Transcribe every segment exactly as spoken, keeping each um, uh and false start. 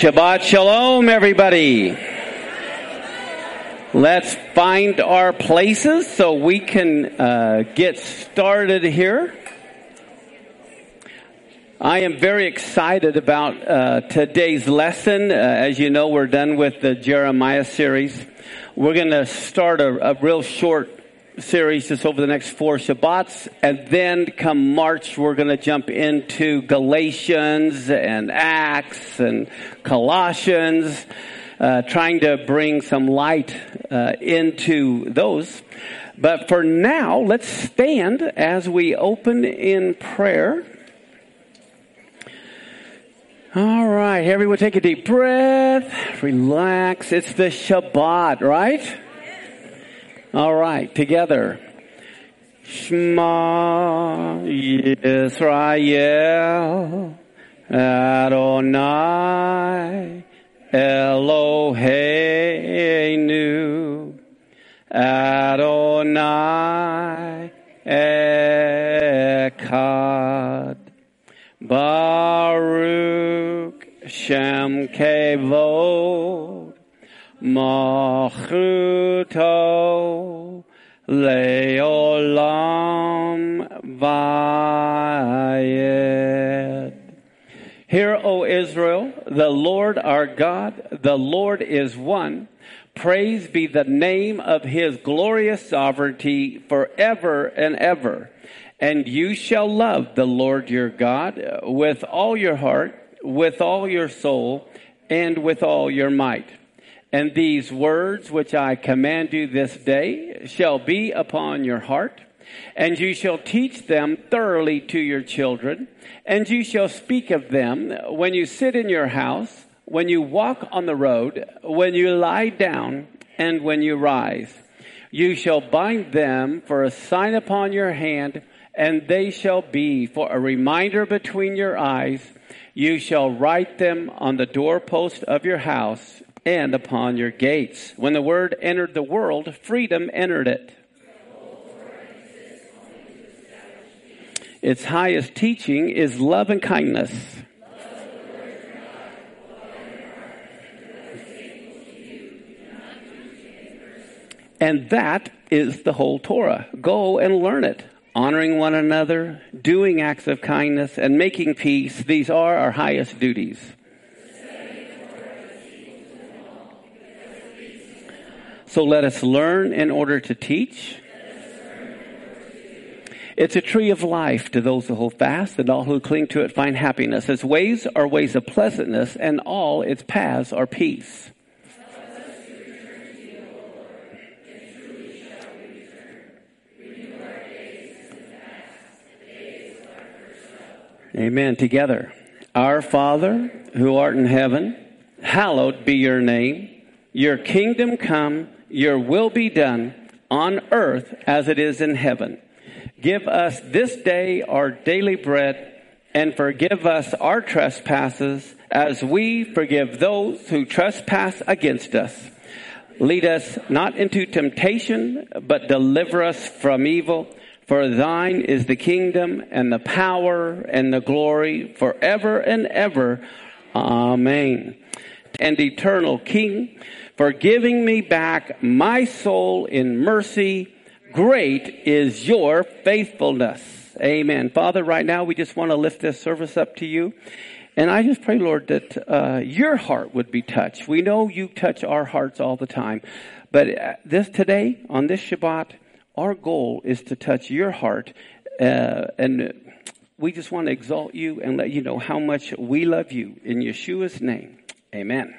Shabbat Shalom, everybody. Let's find our places so we can uh, get started here. I am very excited about uh, today's lesson. Uh, as you know, we're done with the Jeremiah series. We're going to start a, a real short series just over the next four Shabbats, and then come March we're going to jump into Galatians and Acts and Colossians, uh, trying to bring some light uh, into those. But for now, let's stand as we open in prayer. All right, everyone take a deep breath, relax. It's the Shabbat, right? All right, together. Shema Yisrael Adonai Eloheinu Adonai Echad Baruch Shem Kevod Malchuto Leolam Vayed. Hear, O Israel, the Lord our God, the Lord is one. Praise be the name of his glorious sovereignty forever and ever. And you shall love the Lord your God with all your heart, with all your soul, and with all your might. And these words which I command you this day shall be upon your heart, and you shall teach them thoroughly to your children, and you shall speak of them when you sit in your house, when you walk on the road, when you lie down, and when you rise. You shall bind them for a sign upon your hand, and they shall be for a reminder between your eyes. You shall write them on the doorpost of your house and upon your gates. When the word entered the world, freedom entered it. Its highest teaching is love and kindness. And that is the whole Torah. Go and learn it. Honoring one another, doing acts of kindness, and making peace. These are our highest duties. So let us learn in order to teach. It's a tree of life to those who hold fast, and all who cling to it find happiness. Its ways are ways of pleasantness, and all its paths are peace. Amen. Together. Our Father, who art in heaven, hallowed be your name. Your kingdom come, your will be done on earth as it is in heaven. Give us this day our daily bread, and forgive us our trespasses as we forgive those who trespass against us. Lead us not into temptation, but deliver us from evil. For thine is the kingdom and the power and the glory forever and ever. Amen. And eternal King, for giving me back my soul in mercy, great is your faithfulness. Amen. Father, right now we just want to lift this service up to you. And I just pray, Lord, that uh, your heart would be touched. We know you touch our hearts all the time. But this today, on this Shabbat, our goal is to touch your heart, uh, and we just want to exalt you and let you know how much we love you. In Yeshua's name, amen.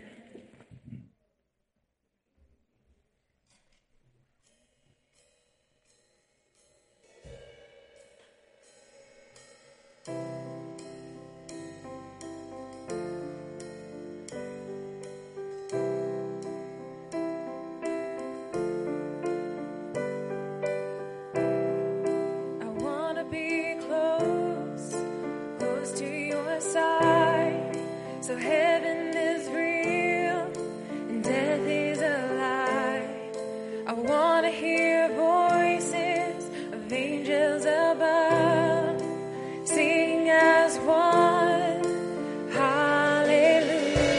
So heaven is real and death is a lie. I want to hear voices of angels above, sing as one. Hallelujah.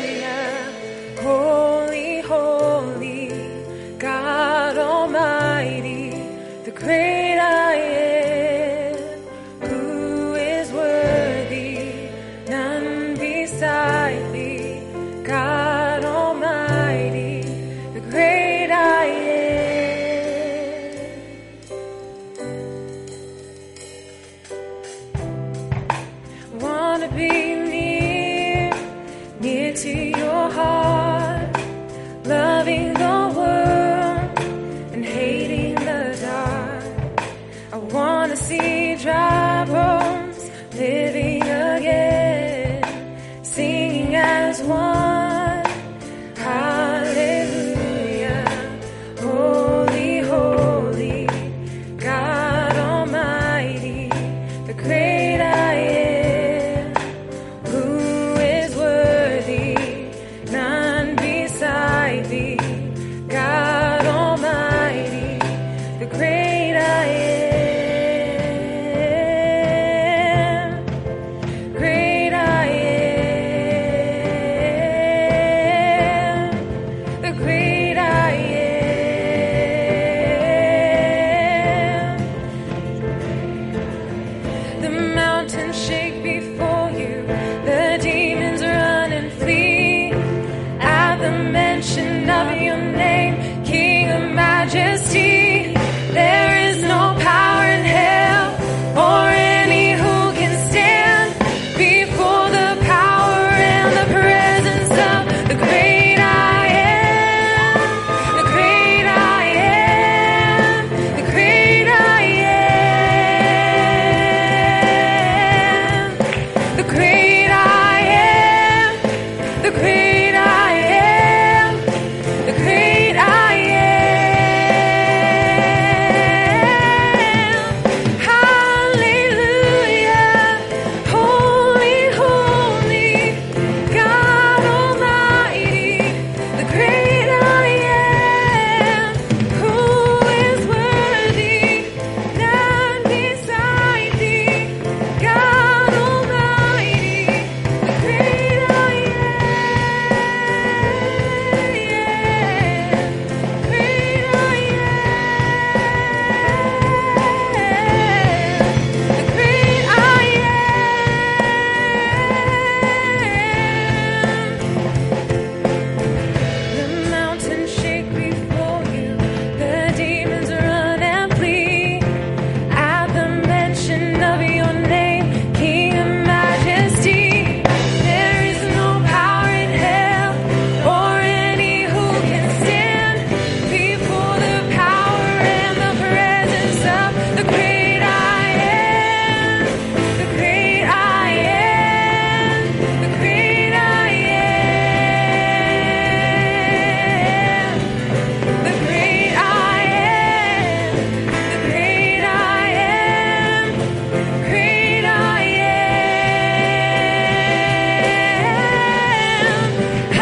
great I am, who is worthy, none beside thee, God Almighty, the great I am. Want to be near, near to your heart, loving the world and hating the dark. I want to see dry bones living again, singing as one. Hallelujah. Holy, holy, God Almighty, the great I am, who is worthy, none beside thee, God Almighty, the great I am, great I am, the great I am. The mountains shake before you, the demons run and flee at the mention of your name, King of majesty. There is no power in hell or any who can stand before the power and the presence of the great I am, the great I am, the great I am, the great I am, the great I am, the great I am. Hallelujah. Holy, holy, God Almighty, the great I am, who is worthy, none beside thee, God Almighty, the great I am, great I am, the great I am. The mountains shake before you, the demons run and flee at the mention of your name, King of majesty. There is no power in hell or any who can stand before the power and the presence of the great I am, the great I am, the great I am, the great I am, the great I am, great I am.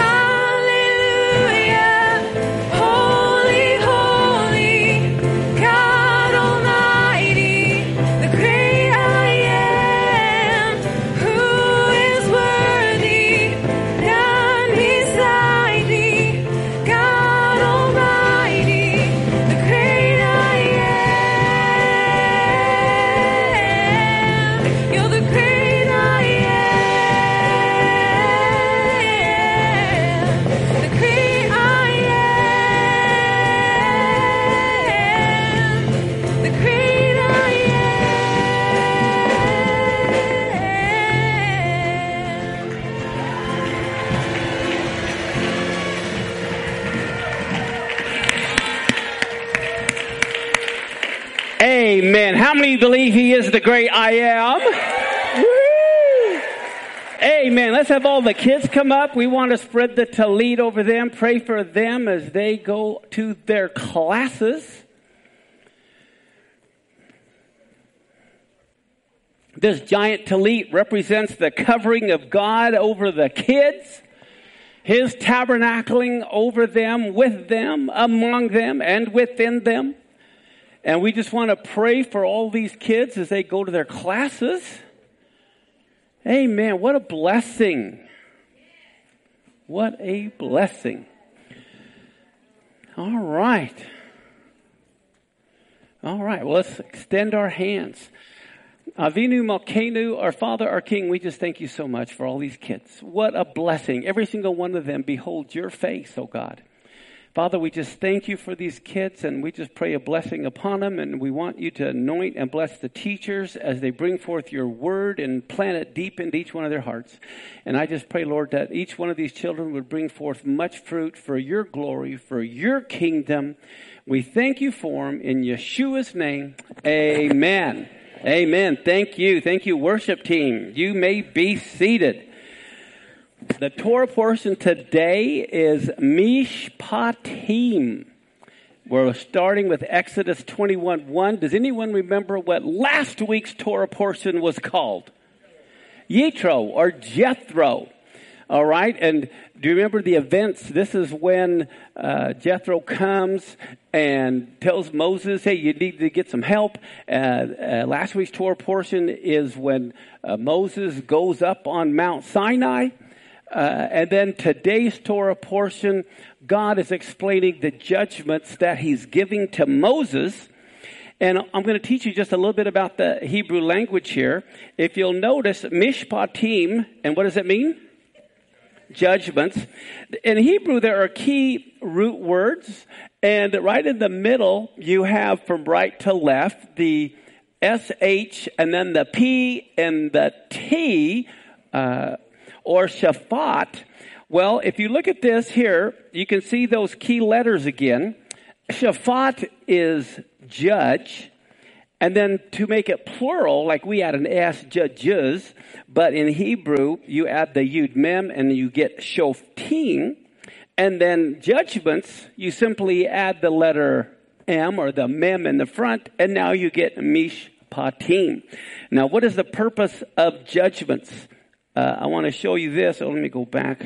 Hallelujah. Holy, holy, God Almighty, the great I am, who is worthy, none beside thee, God Almighty, the great I am. You're the great I am, the great I am, the great I Amen. How many believe he is the great I am? Woo! Amen. Let's have all the kids come up. We want to spread the tallit over them. Pray for them as they go to their classes. This giant tallit represents the covering of God over the kids, his tabernacling over them, with them, among them, and within them. And we just want to pray for all these kids as they go to their classes. Amen. What a blessing. What a blessing. All right. All right, well, let's extend our hands. Avinu Malkeinu, our Father, our King, we just thank you so much for all these kids. What a blessing. Every single one of them behold your face, oh God. Father, we just thank you for these kids, and we just pray a blessing upon them, and we want you to anoint and bless the teachers as they bring forth your word and plant it deep into each one of their hearts. And I just pray, Lord, that each one of these children would bring forth much fruit for your glory, for your kingdom. We thank you for them in Yeshua's name. Amen. Amen. Thank you. Thank you, worship team. You may be seated. The Torah portion today is Mishpatim. We're starting with Exodus twenty-one one. Does anyone remember what last week's Torah portion was called? Yitro or Jethro. All right, and do you remember the events? This is when uh, Jethro comes and tells Moses, hey, you need to get some help. Uh, uh, last week's Torah portion is when uh, Moses goes up on Mount Sinai. Uh, and then today's Torah portion, God is explaining the judgments that he's giving to Moses. And I'm going to teach you just a little bit about the Hebrew language here. If you'll notice, Mishpatim, and what does it mean? Judgments. In Hebrew, there are key root words, and right in the middle, you have from right to left the S H and then the P and the T, uh, or Shaphat. Well, if you look at this here, you can see those key letters again. Shaphat is judge. And then to make it plural, like we add an S, judges, but in Hebrew, you add the Yud Mem and you get Shoftim. And then judgments, you simply add the letter M or the Mem in the front, and now you get Mishpatim. Now, what is the purpose of judgments? Uh, I want to show you this. Oh, let me go back.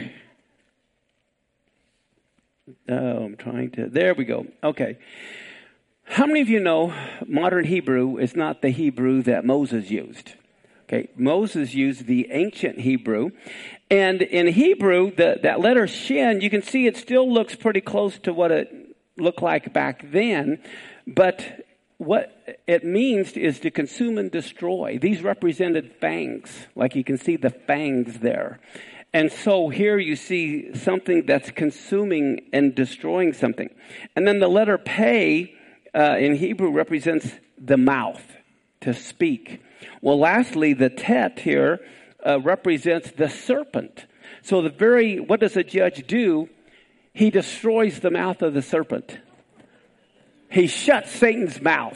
Oh, I'm trying to, there we go. Okay. How many of you know modern Hebrew is not the Hebrew that Moses used? Okay, Moses used the ancient Hebrew. And in Hebrew, the, that letter Shin, you can see it still looks pretty close to what it looked like back then. But what it means is to consume and destroy. These represented fangs, like you can see the fangs there. And so here you see something that's consuming and destroying something. And then the letter Pei, Uh, in Hebrew represents the mouth, to speak. Well, lastly, the tet here uh, represents the serpent. So the very, what does a judge do? He destroys the mouth of the serpent. He shuts Satan's mouth.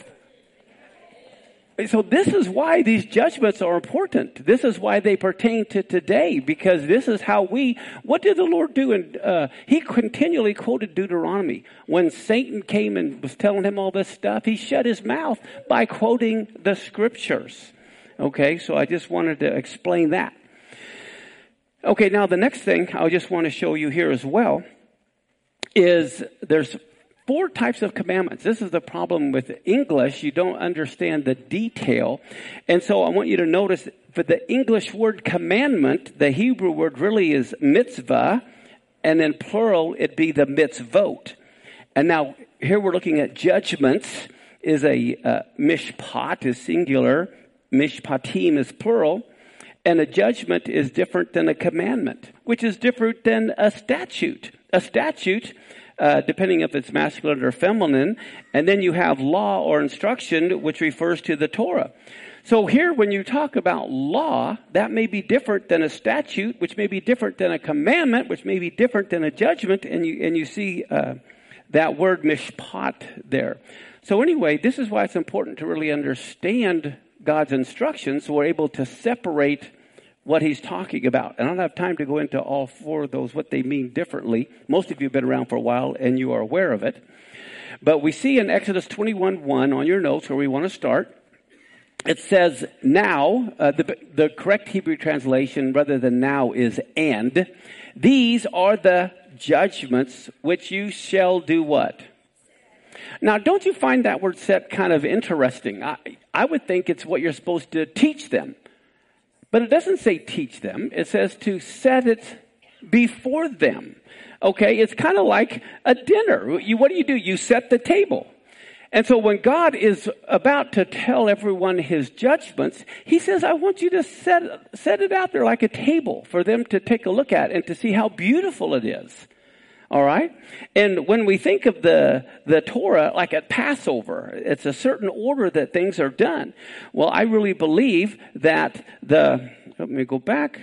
So this is why these judgments are important. This is why they pertain to today, because this is how we, what did the Lord do? And uh, he continually quoted Deuteronomy. When Satan came and was telling him all this stuff, he shut his mouth by quoting the scriptures. Okay, so I just wanted to explain that. Okay, now the next thing I just want to show you here as well is there's four types of commandments. This is the problem with English. You don't understand the detail. And so I want you to notice for the English word commandment, the Hebrew word really is mitzvah. And in plural, it'd be the mitzvot. And now here we're looking at judgments is a uh, mishpat is singular. Mishpatim is plural. And a judgment is different than a commandment, which is different than a statute. A statute, Uh, depending if it's masculine or feminine. And then you have law or instruction, which refers to the Torah. So here, when you talk about law, that may be different than a statute, which may be different than a commandment, which may be different than a judgment. And you, and you see uh, that word mishpat there. So anyway, this is why it's important to really understand God's instructions so we're able to separate what he's talking about. And I don't have time to go into all four of those, what they mean differently. Most of you have been around for a while and you are aware of it. But we see in Exodus twenty-one one on your notes where we want to start, it says now, uh, the, the correct Hebrew translation rather than now is and. These are the judgments which you shall do what? Now, don't you find that word set kind of interesting? I, I would think it's what you're supposed to teach them. But it doesn't say teach them. It says to set it before them. Okay, it's kind of like a dinner. You, what do you do? You set the table. And so when God is about to tell everyone his judgments, he says, I want you to set, set it out there like a table for them to take a look at and to see how beautiful it is. All right? And when we think of the, the Torah like at Passover, it's a certain order that things are done. Well, I really believe that the, let me go back.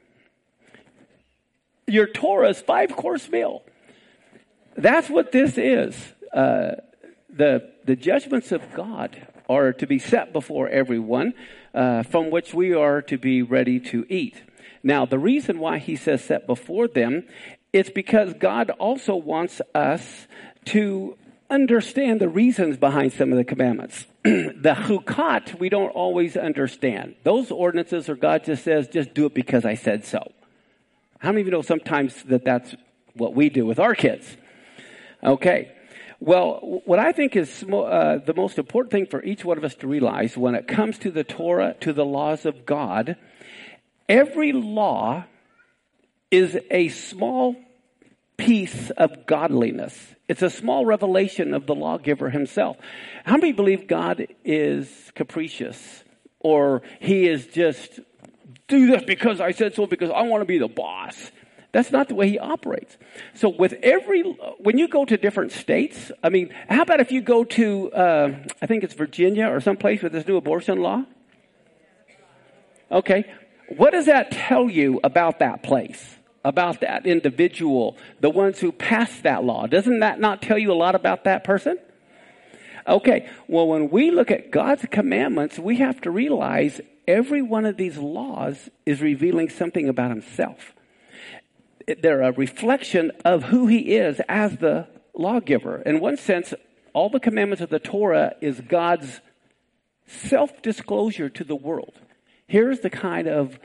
Your Torah's five-course meal. That's what this is. Uh, the the judgments of God are to be set before everyone, uh, from which we are to be ready to eat. Now, the reason why he says set before them is because God also wants us to understand the reasons behind some of the commandments. The chukat, we don't always understand. Those ordinances or God just says, just do it because I said so. How many of you know sometimes that that's what we do with our kids? Okay. Well, what I think is uh, the most important thing for each one of us to realize when it comes to the Torah, to the laws of God, every law is a small piece of godliness. It's a small revelation of the lawgiver himself. How many believe God is capricious? Or he is just, do this because I said so, because I want to be the boss. That's not the way he operates. So with every, when you go to different states, I mean, how about if you go to, uh, I think it's Virginia or someplace with this new abortion law? Okay. What does that tell you about that place? About that individual, the ones who passed that law? Doesn't that not tell you a lot about that person? Okay. Well, when we look at God's commandments, we have to realize every one of these laws is revealing something about himself. They're a reflection of who he is as the lawgiver. In one sense, all the commandments of the Torah is God's self-disclosure to the world. Here's the kind of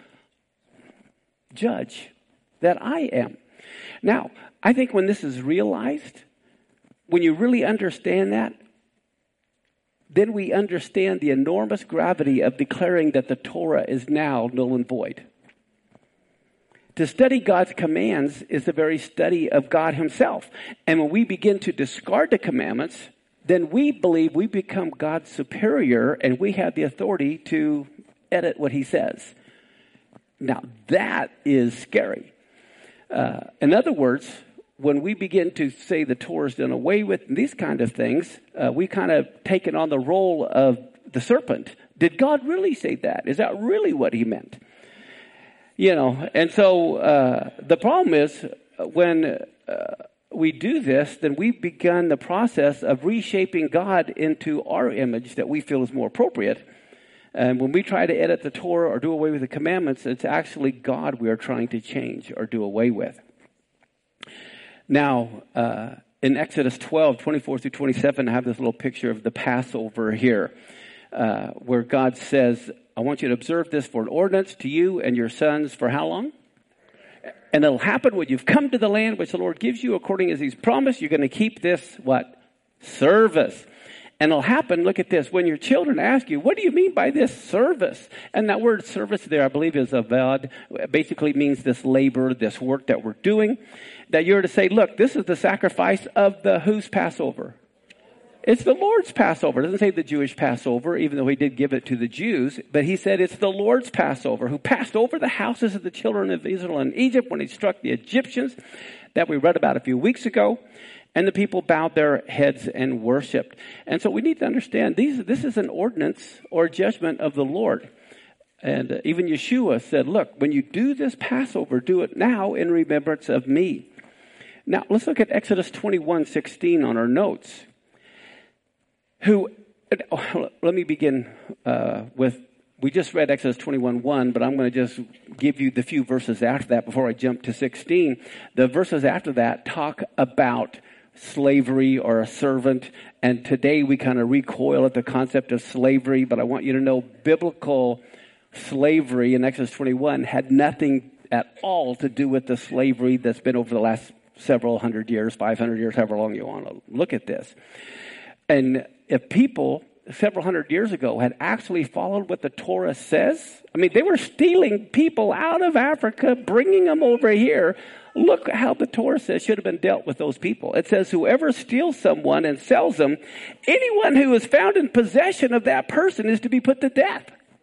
judge that I am. Now, I think when this is realized, when you really understand that, then we understand the enormous gravity of declaring that the Torah is now null and void. To study God's commands is the very study of God himself. And when we begin to discard the commandments, then we believe we become God's superior and we have the authority to edit what he says. Now, that is scary. Uh, in other words, when we begin to say the Torah is done away with and these kind of things, uh, we kind of taken on the role of the serpent. Did God really say that? Is that really what he meant? You know, and so uh, the problem is when uh, we do this, then we've begun the process of reshaping God into our image that we feel is more appropriate. And when we try to edit the Torah or do away with the commandments, it's actually God we are trying to change or do away with. Now, uh, in Exodus twelve, twenty-four through twenty-seven, I have this little picture of the Passover here, uh, where God says, I want you to observe this for an ordinance to you and your sons for how long? And it'll happen when you've come to the land which the Lord gives you according as he's promised. You're going to keep this, what? Service. And it'll happen, look at this, when your children ask you, what do you mean by this service? And that word service there, I believe, is avad. Basically means this labor, this work that we're doing. That you're to say, look, this is the sacrifice of the whose Passover? It's the Lord's Passover. It doesn't say the Jewish Passover, even though he did give it to the Jews. But he said it's the Lord's Passover, who passed over the houses of the children of Israel in Egypt when he struck the Egyptians, that we read about a few weeks ago. And the people bowed their heads and worshiped. And so we need to understand these, this is an ordinance or judgment of the Lord. And uh, even Yeshua said, look, when you do this Passover, do it now in remembrance of me. Now, let's look at Exodus twenty-one sixteen on our notes. Who, oh, let me begin uh, with, we just read Exodus twenty-one one, but I'm going to just give you the few verses after that before I jump to sixteen. The verses after that talk about slavery or a servant, and today we kind of recoil at the concept of slavery, but I want you to know biblical slavery in Exodus twenty-one had nothing at all to do with the slavery that's been over the last several hundred years, five hundred years, however long you want to look at this. And if people several hundred years ago had actually followed what the Torah says, I mean, they were stealing people out of Africa, bringing them over here Look how the Torah says should have been dealt with those people. It says, whoever steals someone and sells them, anyone who is found in possession of that person is to be put to death.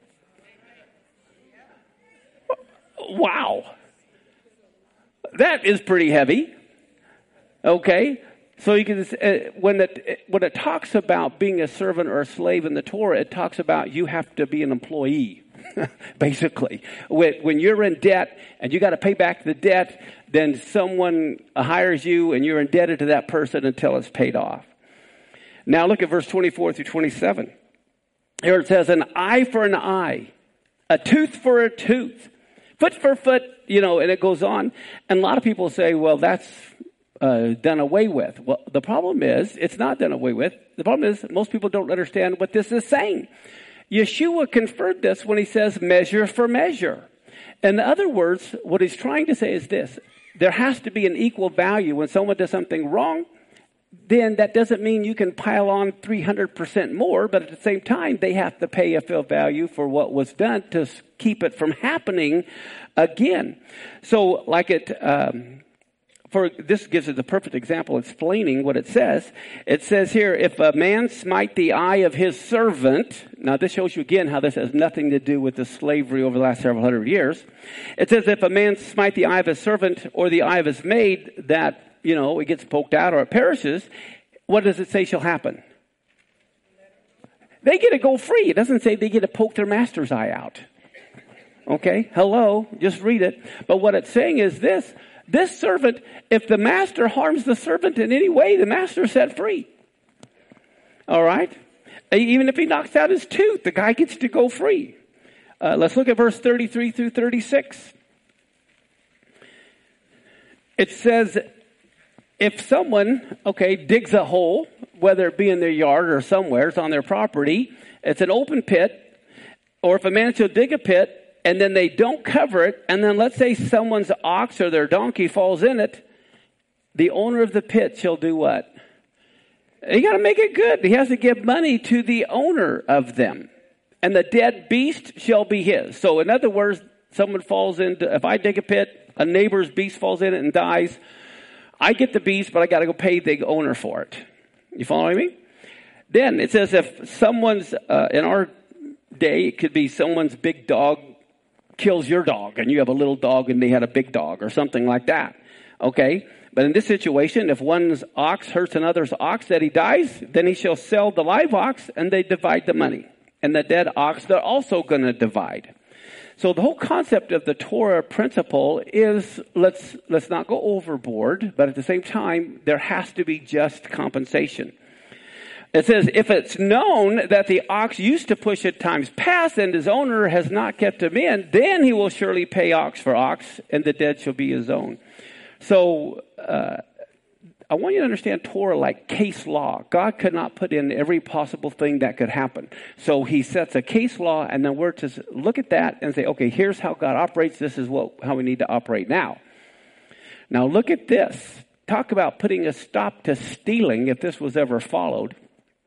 Wow. That is pretty heavy. Okay. So you can, uh, when it, when it talks about being a servant or a slave in the Torah, it talks about you have to be an employee. Basically, when, when you're in debt and you got to pay back the debt, then someone hires you and you're indebted to that person until it's paid off. Now look at verse twenty-four through twenty-seven. Here it says, an eye for an eye, a tooth for a tooth, foot for foot, you know, and it goes on. And a lot of people say, well, that's uh, done away with. Well, the problem is it's not done away with. The problem is most people don't understand what this is saying. Yeshua conferred this when he says measure for measure. In other words, what he's trying to say is this. There has to be an equal value. When someone does something wrong, then that doesn't mean you can pile on three hundred percent more, but at the same time, they have to pay a full value for what was done to keep it from happening again. So like it... Um, For this gives us the perfect example explaining what it says. It says here, if a man smite the eye of his servant, now this shows you again how this has nothing to do with the slavery over the last several hundred years. It says if a man smite the eye of his servant or the eye of his maid, that, you know, it gets poked out or it perishes, what does it say shall happen? They get to go free. It doesn't say they get to poke their master's eye out. Okay, hello, just read it. But what it's saying is this. This servant, if the master harms the servant in any way, the master is set free. All right? Even if he knocks out his tooth, the guy gets to go free. Uh, let's look at verse thirty-three through thirty-six. It says, if someone, okay, digs a hole, whether it be in their yard or somewhere, it's on their property, it's an open pit, or if a man shall dig a pit, and then they don't cover it, and then let's say someone's ox or their donkey falls in it, the owner of the pit shall do what? He got to make it good. He has to give money to the owner of them. And the dead beast shall be his. So in other words, someone falls into, if I dig a pit, a neighbor's beast falls in it and dies, I get the beast, but I got to go pay the owner for it. You following me? Then it says if someone's, uh, in our day, it could be someone's big dog kills your dog and you have a little dog and they had a big dog or something like that. Okay. But in this situation, if one's ox hurts another's ox that he dies, then he shall sell the live ox and they divide the money. And the dead ox, they're also going to divide. So the whole concept of the Torah principle is let's, let's not go overboard, but at the same time, there has to be just compensation. It says, if it's known that the ox used to push at times past and his owner has not kept him in, then he will surely pay ox for ox and the dead shall be his own. So uh, I want you to understand Torah like case law. God could not put in every possible thing that could happen. So he sets a case law and then we're to look at that and say, okay, here's how God operates. This is what how we need to operate now. Now look at this. Talk about putting a stop to stealing if this was ever followed.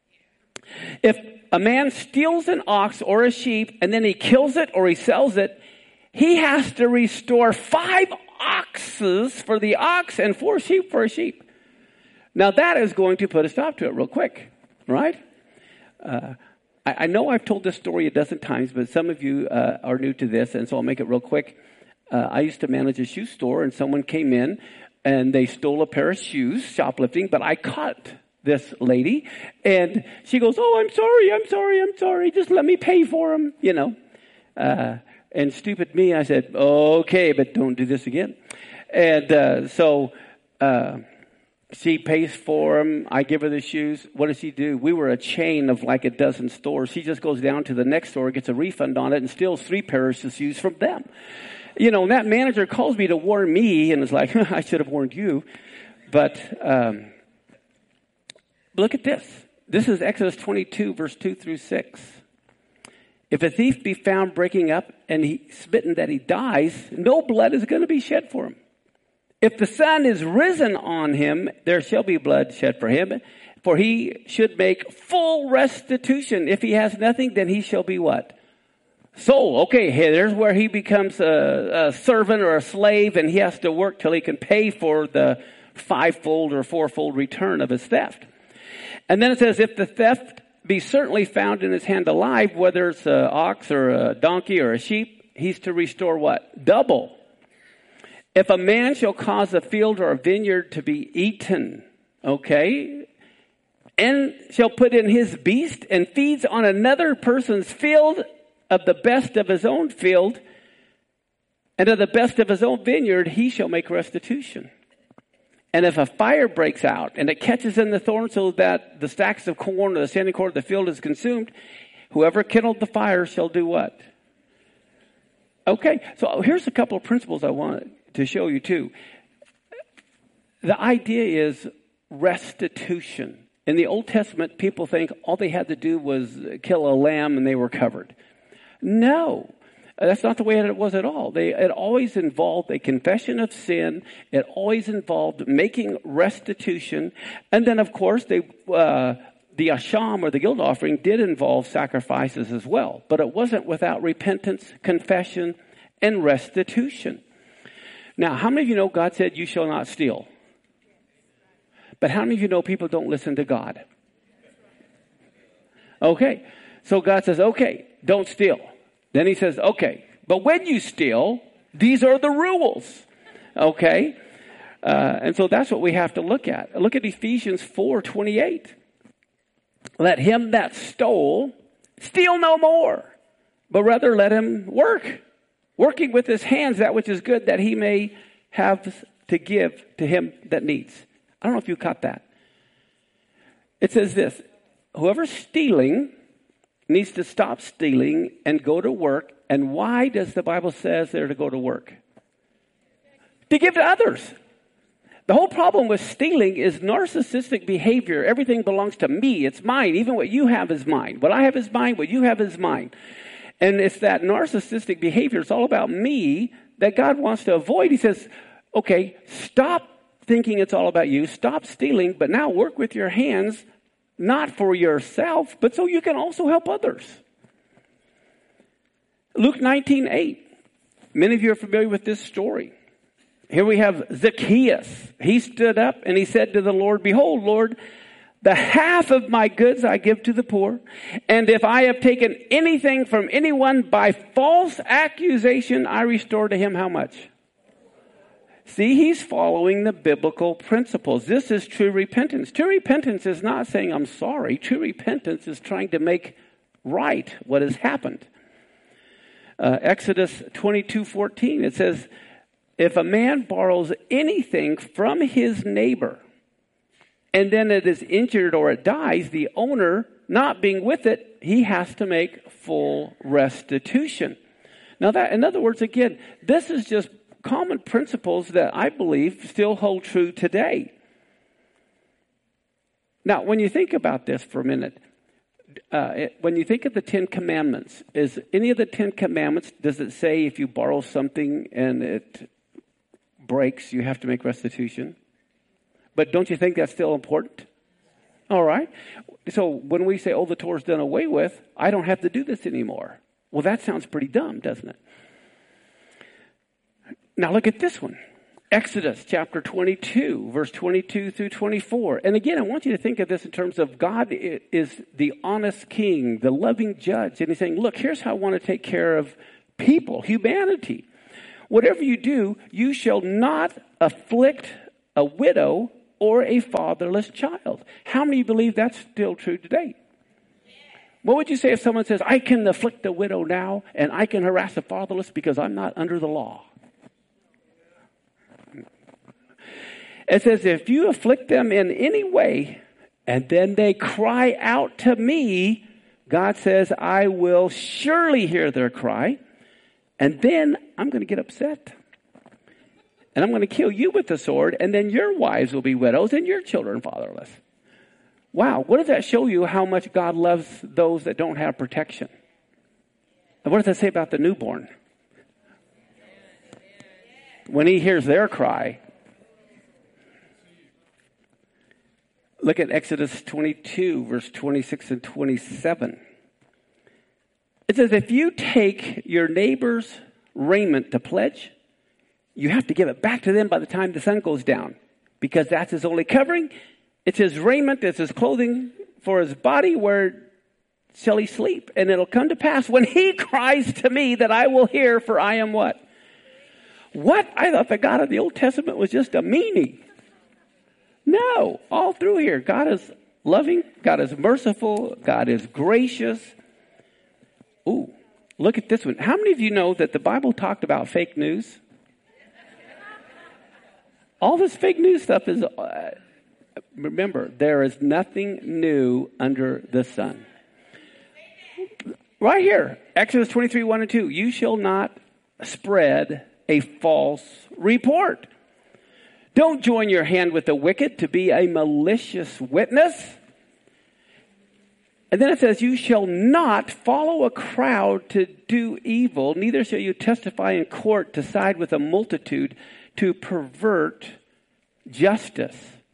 If a man steals an ox or a sheep and then he kills it or he sells it, he has to restore five oxes for the ox and four sheep for a sheep. Now that is going to put a stop to it real quick, right? Uh, I, I know I've told this story a dozen times, but some of you uh, are new to this, and so I'll make it real quick. Uh, I used to manage a shoe store, and someone came in and they stole a pair of shoes, shoplifting, but I caught this lady, and she goes, oh, I'm sorry, I'm sorry, I'm sorry, just let me pay for them, you know. Uh, and stupid me, I said, okay, but don't do this again. And uh, so uh, she pays for them. I give her the shoes. What does she do? We were a chain of like a dozen stores. She just goes down to the next store, gets a refund on it, and steals three pairs of shoes from them. You know, and that manager calls me to warn me, and is like, I should have warned you. But um, look at this. This is Exodus twenty-two, verse two through six. If a thief be found breaking up and he smitten that he dies, no blood is going to be shed for him. If the sun is risen on him, there shall be blood shed for him, for he should make full restitution. If he has nothing, then he shall be what? soul. Okay, hey, there's where he becomes a, a servant or a slave, and he has to work till he can pay for the fivefold or fourfold return of his theft. And then it says, if the theft be certainly found in his hand alive, whether it's an ox or a donkey or a sheep, he's to restore what? Double. If a man shall cause a field or a vineyard to be eaten, okay, and shall put in his beast and feeds on another person's field of the best of his own field and of the best of his own vineyard, he shall make restitution. And if a fire breaks out and it catches in the thorn so that the stacks of corn or the standing corn of the field is consumed, whoever kindled the fire shall do what? Okay, so here's a couple of principles I want to show you too. The idea is restitution. In the Old Testament, people think all they had to do was kill a lamb and they were covered. No. That's not the way it was at all. They, it always involved a confession of sin. It always involved making restitution. And then, of course, they, uh, the asham, or the guilt offering, did involve sacrifices as well. But it wasn't without repentance, confession, and restitution. Now, how many of you know God said, you shall not steal? But how many of you know people don't listen to God? Okay, so God says, okay, don't steal. Then he says, okay, but when you steal, these are the rules, okay? Uh, and so that's what we have to look at. Look at Ephesians four twenty-eight. Let him that stole steal no more, but rather let him work, working with his hands that which is good, that he may have to give to him that needs. I don't know if you caught that. It says this, whoever's stealing needs to stop stealing and go to work. And why does the Bible says they're to go to work? To give to others. The whole problem with stealing is narcissistic behavior. Everything belongs to me. It's mine. Even what you have is mine. What I have is mine. What you have is mine. And it's that narcissistic behavior. It's all about me that God wants to avoid. He says, okay, stop thinking it's all about you. Stop stealing, but now work with your hands, not for yourself, but so you can also help others. Luke nineteen eight. Many of you are familiar with this story. Here we have Zacchaeus. He stood up and he said to the Lord, behold, Lord, the half of my goods I give to the poor. And if I have taken anything from anyone by false accusation, I restore to him how much? See, he's following the biblical principles. This is true repentance. True repentance is not saying I'm sorry. True repentance is trying to make right what has happened. Uh, Exodus twenty-two fourteen, it says, if a man borrows anything from his neighbor, and then it is injured or it dies, the owner not being with it, he has to make full restitution. Now that, in other words, again, this is just common principles that I believe still hold true today. Now, when you think about this for a minute, uh, it, when you think of the Ten Commandments, is any of the Ten Commandments, does it say if you borrow something and it breaks, you have to make restitution? But don't you think that's still important? All right. So when we say, oh, the Torah's done away with, I don't have to do this anymore. Well, that sounds pretty dumb, doesn't it? Now look at this one. Exodus chapter twenty-two, verse twenty-two through twenty-four. And again, I want you to think of this in terms of God is the honest king, the loving judge. And he's saying, look, here's how I want to take care of people, humanity. Whatever you do, you shall not afflict a widow or a fatherless child. How many believe that's still true today? What would you say if someone says, I can afflict a widow now and I can harass the fatherless because I'm not under the law? It says, if you afflict them in any way, and then they cry out to me, God says, I will surely hear their cry, and then I'm going to get upset. And I'm going to kill you with the sword, and then your wives will be widows, and your children fatherless. Wow, what does that show you how much God loves those that don't have protection? And what does that say about the newborn? When he hears their cry, look at Exodus twenty-two, verse twenty-six and twenty-seven. It says, if you take your neighbor's raiment to pledge, you have to give it back to them by the time the sun goes down, because that's his only covering. It's his raiment, it's his clothing for his body. Where shall he sleep? And it'll come to pass when he cries to me that I will hear, for I am what? What? I thought the God of the Old Testament was just a meanie. No, all through here, God is loving, God is merciful, God is gracious. Ooh, look at this one. How many of you know that the Bible talked about fake news? All this fake news stuff is, uh, remember, there is nothing new under the sun. Right here, Exodus twenty-three, one and two. You shall not spread a false report. Don't join your hand with the wicked to be a malicious witness. And then it says, you shall not follow a crowd to do evil, neither shall you testify in court to side with a multitude to pervert justice.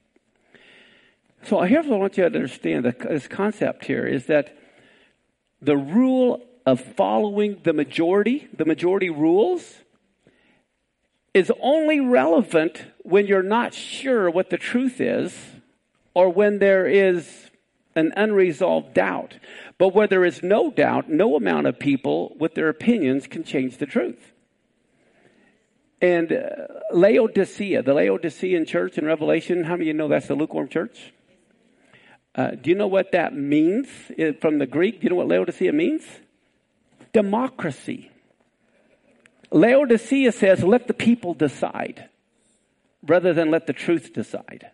So here's what I want you to understand. This concept here is that the rule of following the majority, the majority rules, is only relevant when you're not sure what the truth is, or when there is an unresolved doubt. But where there is no doubt, no amount of people with their opinions can change the truth. And uh, Laodicea, the Laodicean church in Revelation, how many of you know that's the lukewarm church? Uh, do you know what that means from the Greek? Do you know what Laodicea means? Democracy. Laodicea says, let the people decide, rather than let the truth decide.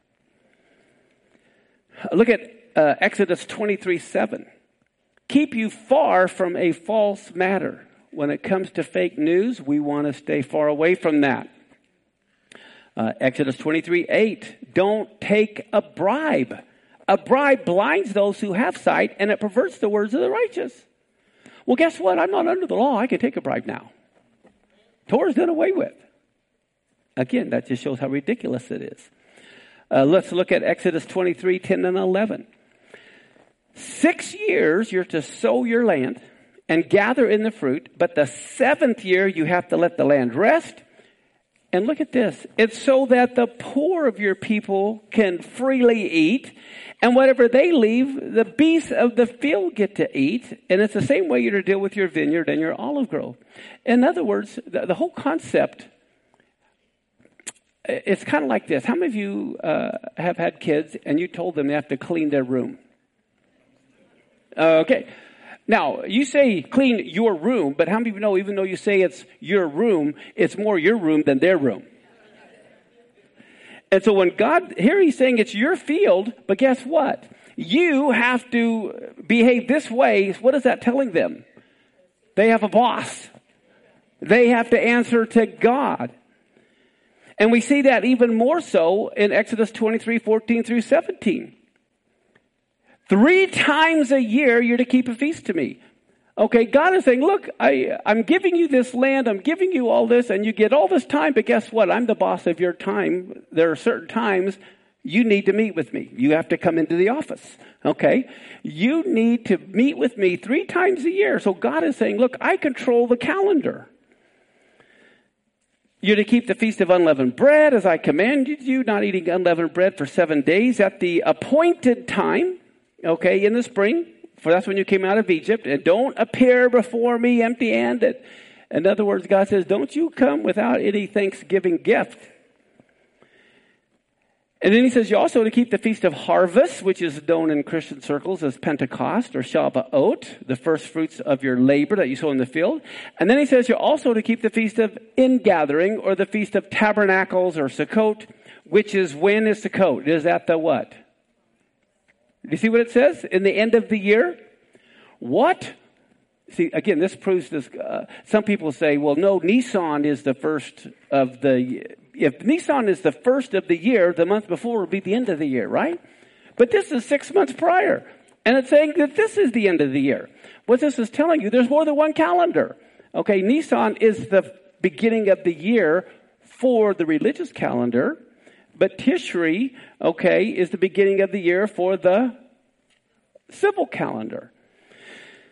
Look at uh, Exodus twenty-three, seven. Keep you far from a false matter. When it comes to fake news, we want to stay far away from that. Uh, Exodus twenty-three, eight. Don't take a bribe. A bribe blinds those who have sight, and it perverts the words of the righteous. Well, guess what? I'm not under the law. I can take a bribe now. Torah's done away with. Again, that just shows how ridiculous it is. Uh, let's look at Exodus twenty-three, ten and eleven. Six years you're to sow your land and gather in the fruit, but the seventh year you have to let the land rest. And look at this. It's so that the poor of your people can freely eat, and whatever they leave, the beasts of the field get to eat. And it's the same way you're to deal with your vineyard and your olive grove. In other words, the, the whole concept, it's kind of like this. How many of you uh, have had kids and you told them they have to clean their room? Uh, okay. Now, you say clean your room, but how many of you know, even though you say it's your room, it's more your room than their room? And so when God, here he's saying it's your field, but guess what? You have to behave this way. What is that telling them? They have a boss. They have to answer to God. And we see that even more so in Exodus twenty-three, fourteen through seventeen. Three times a year, you're to keep a feast to me. Okay, God is saying, look, I, I'm giving you this land, I'm giving you all this, and you get all this time, but guess what? I'm the boss of your time. There are certain times you need to meet with me. You have to come into the office, okay? You need to meet with me three times a year. So God is saying, look, I control the calendar. You're to keep the Feast of Unleavened Bread, as I commanded you, not eating unleavened bread for seven days at the appointed time. Okay, in the spring, for that's when you came out of Egypt, and don't appear before me empty-handed. In other words, God says, don't you come without any Thanksgiving gift. And then he says, you also to keep the Feast of Harvest, which is known in Christian circles as Pentecost or Shavuot, the first fruits of your labor that you sow in the field. And then he says, you're also to keep the Feast of Ingathering, or the Feast of Tabernacles, or Sukkot, which is, when is Sukkot? Is that the what? Do you see what it says? In the end of the year? What? See, again, this proves this. Uh, some people say, well, no, Nisan is the first of the, if Nisan is the first of the year, the month before will be the end of the year, right? But this is six months prior. And it's saying that this is the end of the year. What this is telling you, there's more than one calendar. Okay, Nisan is the beginning of the year for the religious calendar. But Tishri, okay, is the beginning of the year for the civil calendar.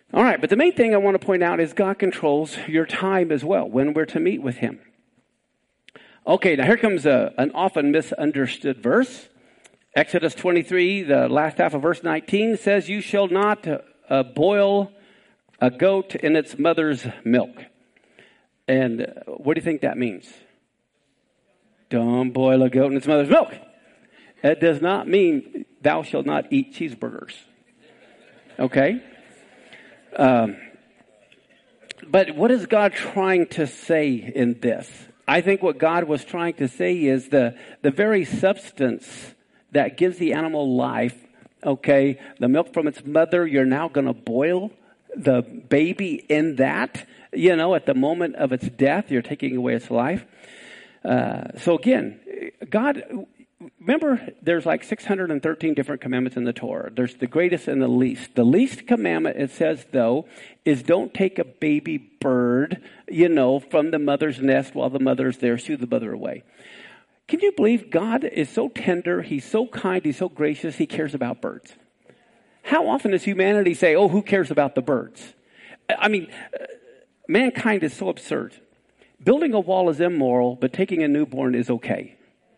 All right, but the main thing I want to point out is God controls your time as well, when we're to meet with him. Okay, now here comes a, an often misunderstood verse. Exodus twenty-three, the last half of verse nineteen says, you shall not uh, boil a goat in its mother's milk. And uh, what do you think that means? Don't boil a goat in its mother's milk. It does not mean thou shalt not eat cheeseburgers. Okay? Um, but what is God trying to say in this? I think what God was trying to say is the, the very substance that gives the animal life, okay, the milk from its mother, you're now going to boil the baby in that, you know, at the moment of its death, you're taking away its life. Uh, so again, God, remember, there's like six hundred thirteen different commandments in the Torah. There's the greatest and the least. The least commandment, it says, though, is don't take a baby bird, you know, from the mother's nest while the mother's there. Shoo the mother away. Can you believe God is so tender, he's so kind, he's so gracious, he cares about birds? How often does humanity say, oh, who cares about the birds? I mean, uh, mankind is so absurd. Building a wall is immoral, but taking a newborn is okay.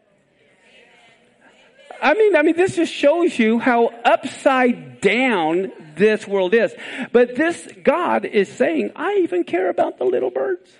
I mean, I mean, this just shows you how upside down this world is. But this God is saying, I even care about the little birds.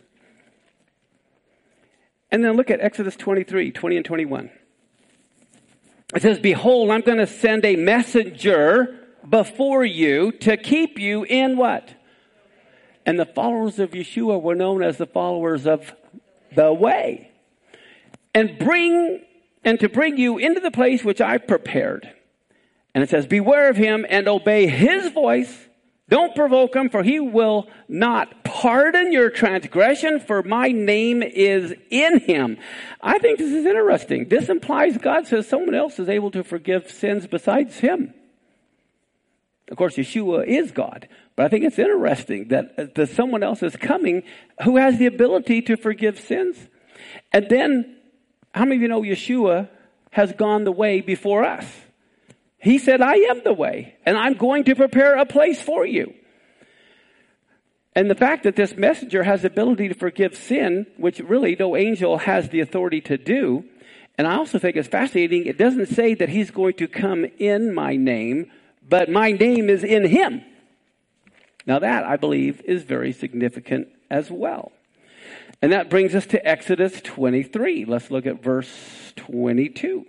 And then look at Exodus twenty-three, twenty and twenty-one. It says, behold, I'm going to send a messenger before you to keep you in what? And the followers of Yeshua were known as the followers of the way. And bring, and to bring you into the place which I prepared. And it says, beware of him and obey his voice. Don't provoke him, for he will not pardon your transgression, for my name is in him. I think this is interesting. This implies God says someone else is able to forgive sins besides him. Of course, Yeshua is God. But I think it's interesting that, that someone else is coming who has the ability to forgive sins. And then, how many of you know Yeshua has gone the way before us? He said, I am the way, and I'm going to prepare a place for you. And the fact that this messenger has the ability to forgive sin, which really no angel has the authority to do. And I also think it's fascinating. It doesn't say that he's going to come in my name, but my name is in him. Now that, I believe, is very significant as well. And that brings us to Exodus twenty-three. Let's look at verse twenty-two.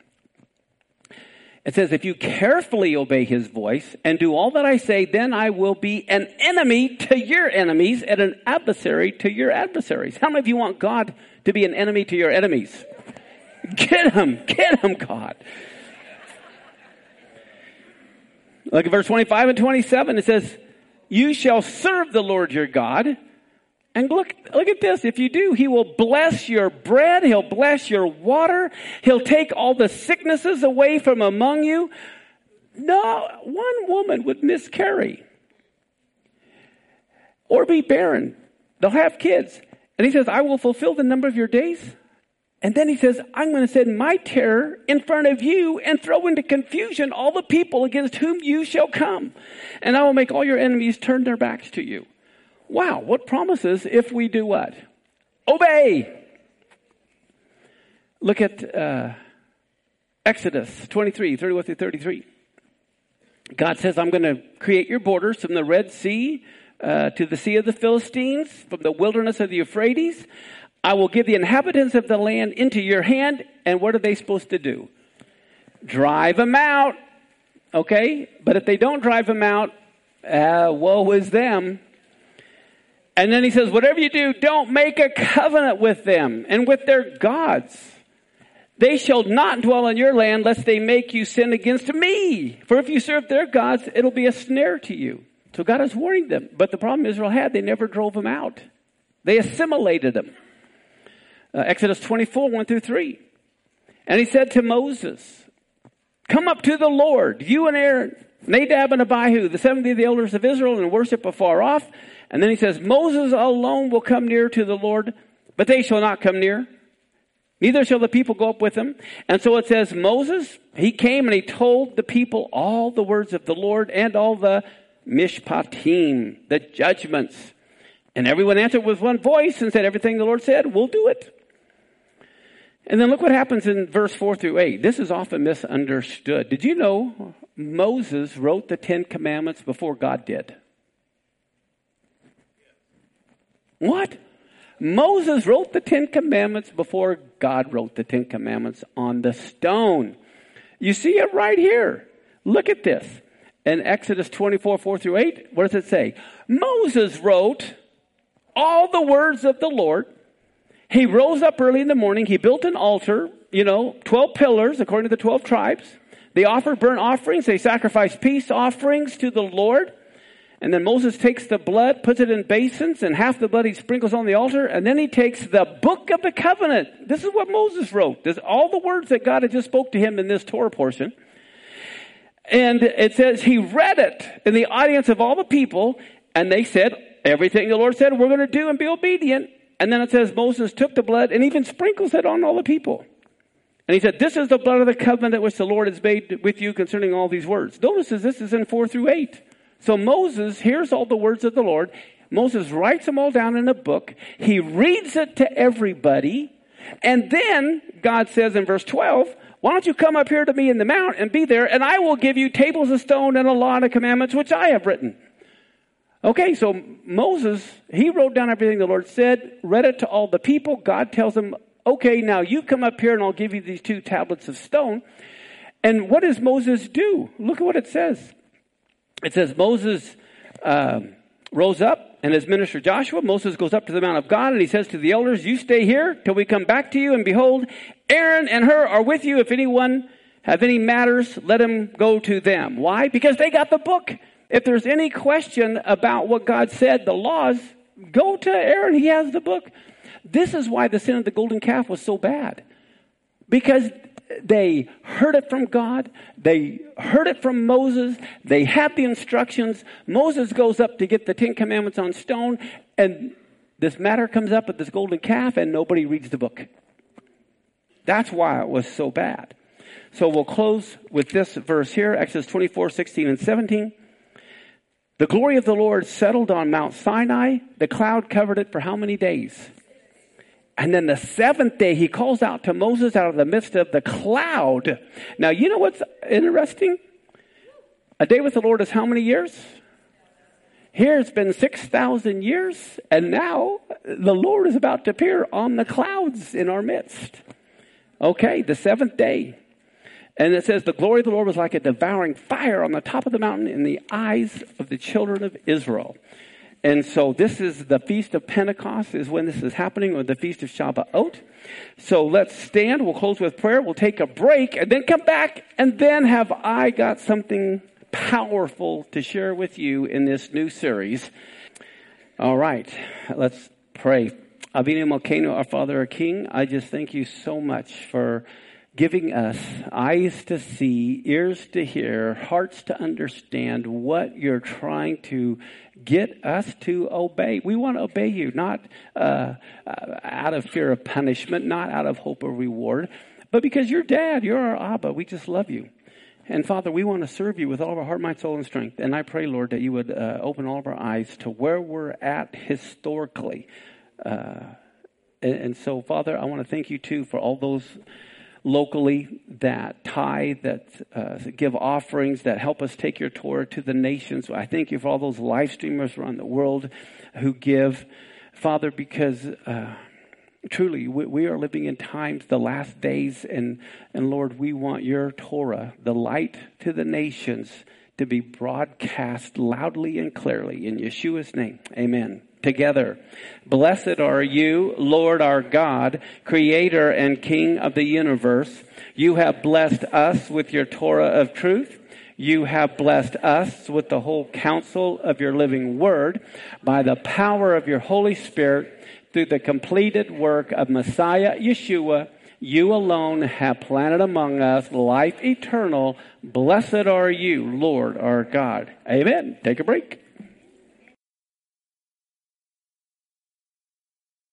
It says, if you carefully obey his voice and do all that I say, then I will be an enemy to your enemies and an adversary to your adversaries. How many of you want God to be an enemy to your enemies? Get him, get him, God. Look at verse twenty-five and twenty-seven. It says, you shall serve the Lord your God. And look, look at this. If you do, he will bless your bread. He'll bless your water. He'll take all the sicknesses away from among you. No, one woman would miscarry or be barren. They'll have kids. And he says, I will fulfill the number of your days. And then he says, I'm going to send my terror in front of you and throw into confusion all the people against whom you shall come. And I will make all your enemies turn their backs to you. Wow, what promises if we do what? Obey. Look at uh, Exodus twenty-three, thirty-one through thirty-three. God says, I'm going to create your borders from the Red Sea uh, to the Sea of the Philistines, from the wilderness of the Euphrates. I will give the inhabitants of the land into your hand. And what are they supposed to do? Drive them out. Okay? But if they don't drive them out, uh, woe is them. And then he says, whatever you do, don't make a covenant with them and with their gods. They shall not dwell in your land lest they make you sin against me. For if you serve their gods, it'll be a snare to you. So God is warning them. But the problem Israel had, they never drove them out. They assimilated them. Uh, Exodus twenty-four, one through three. And he said to Moses, come up to the Lord, you and Aaron, Nadab and Abihu, the seventy of the elders of Israel, and worship afar off. And then he says, Moses alone will come near to the Lord, but they shall not come near. Neither shall the people go up with him. And so it says, Moses, he came and he told the people all the words of the Lord and all the mishpatim, the judgments. And everyone answered with one voice and said, everything the Lord said, we'll do it. And then look what happens in verse four through eight. This is often misunderstood. Did you know Moses wrote the Ten Commandments before God did? What? Moses wrote the Ten Commandments before God wrote the Ten Commandments on the stone. You see it right here. Look at this. In Exodus twenty-four, four through eight, what does it say? Moses wrote all the words of the Lord. He rose up early in the morning. He built an altar, you know, twelve pillars according to the twelve tribes. They offered burnt offerings. They sacrificed peace offerings to the Lord. And then Moses takes the blood, puts it in basins, and half the blood he sprinkles on the altar. And then he takes the book of the covenant. This is what Moses wrote. This is all the words that God had just spoke to him in this Torah portion. And it says he read it in the audience of all the people. And they said, everything the Lord said, we're going to do and be obedient. And then it says Moses took the blood and even sprinkles it on all the people. And he said, this is the blood of the covenant which the Lord has made with you concerning all these words. Notice this is in four through eight. So Moses hears all the words of the Lord. Moses writes them all down in a book. He reads it to everybody. And then God says in verse twelve, why don't you come up here to me in the mount and be there, and I will give you tables of stone and a law and commandments which I have written. Okay, so Moses, he wrote down everything the Lord said, read it to all the people. God tells him, okay, now you come up here and I'll give you these two tablets of stone. And what does Moses do? Look at what it says. It says Moses uh, rose up, and his minister Joshua, Moses goes up to the Mount of God, and he says to the elders, you stay here till we come back to you, and behold, Aaron and Hur are with you. If anyone have any matters, let him go to them. Why? Because they got the book. If there's any question about what God said, the laws, go to Aaron. He has the book. This is why the sin of the golden calf was so bad. Because they heard it from God. They heard it from Moses. They had the instructions. Moses goes up to get the Ten Commandments on stone. And this matter comes up with this golden calf, and nobody reads the book. That's why it was so bad. So we'll close with this verse here, Exodus twenty-four, sixteen, and seventeen. The glory of the Lord settled on Mount Sinai. The cloud covered it for how many days? And then the seventh day, he calls out to Moses out of the midst of the cloud. Now, you know what's interesting? A day with the Lord is how many years? Here it's been six thousand years. And now the Lord is about to appear on the clouds in our midst. Okay, the seventh day. And it says, the glory of the Lord was like a devouring fire on the top of the mountain in the eyes of the children of Israel. And so this is the Feast of Pentecost is when this is happening, or the Feast of Shavuot. So let's stand. We'll close with prayer. We'll take a break and then come back. And then have I got something powerful to share with you in this new series. All right. Let's pray. Avinu Malkeinu, our Father, our King, I just thank you so much for giving us eyes to see, ears to hear, hearts to understand what you're trying to get us to obey. We want to obey you, not uh, out of fear of punishment, not out of hope of reward, but because you're Dad, you're our Abba. We just love you. And Father, we want to serve you with all of our heart, mind, soul, and strength. And I pray, Lord, that you would uh, open all of our eyes to where we're at historically. Uh, and, and so, Father, I want to thank you, too, for all those locally that tithe, that uh, give offerings, that help us take your Torah to the nations. I thank you for all those live streamers around the world who give, Father, because uh, truly we, we are living in times, the last days, and, and Lord, we want your Torah, the light to the nations, to be broadcast loudly and clearly. In Yeshua's name, amen. Together. Blessed are you, Lord our God, creator and king of the universe. You have blessed us with your Torah of truth. You have blessed us with the whole counsel of your living word by the power of your Holy Spirit through the completed work of Messiah Yeshua. You alone have planted among us life eternal. Blessed are you, Lord our God. Amen. Take a break.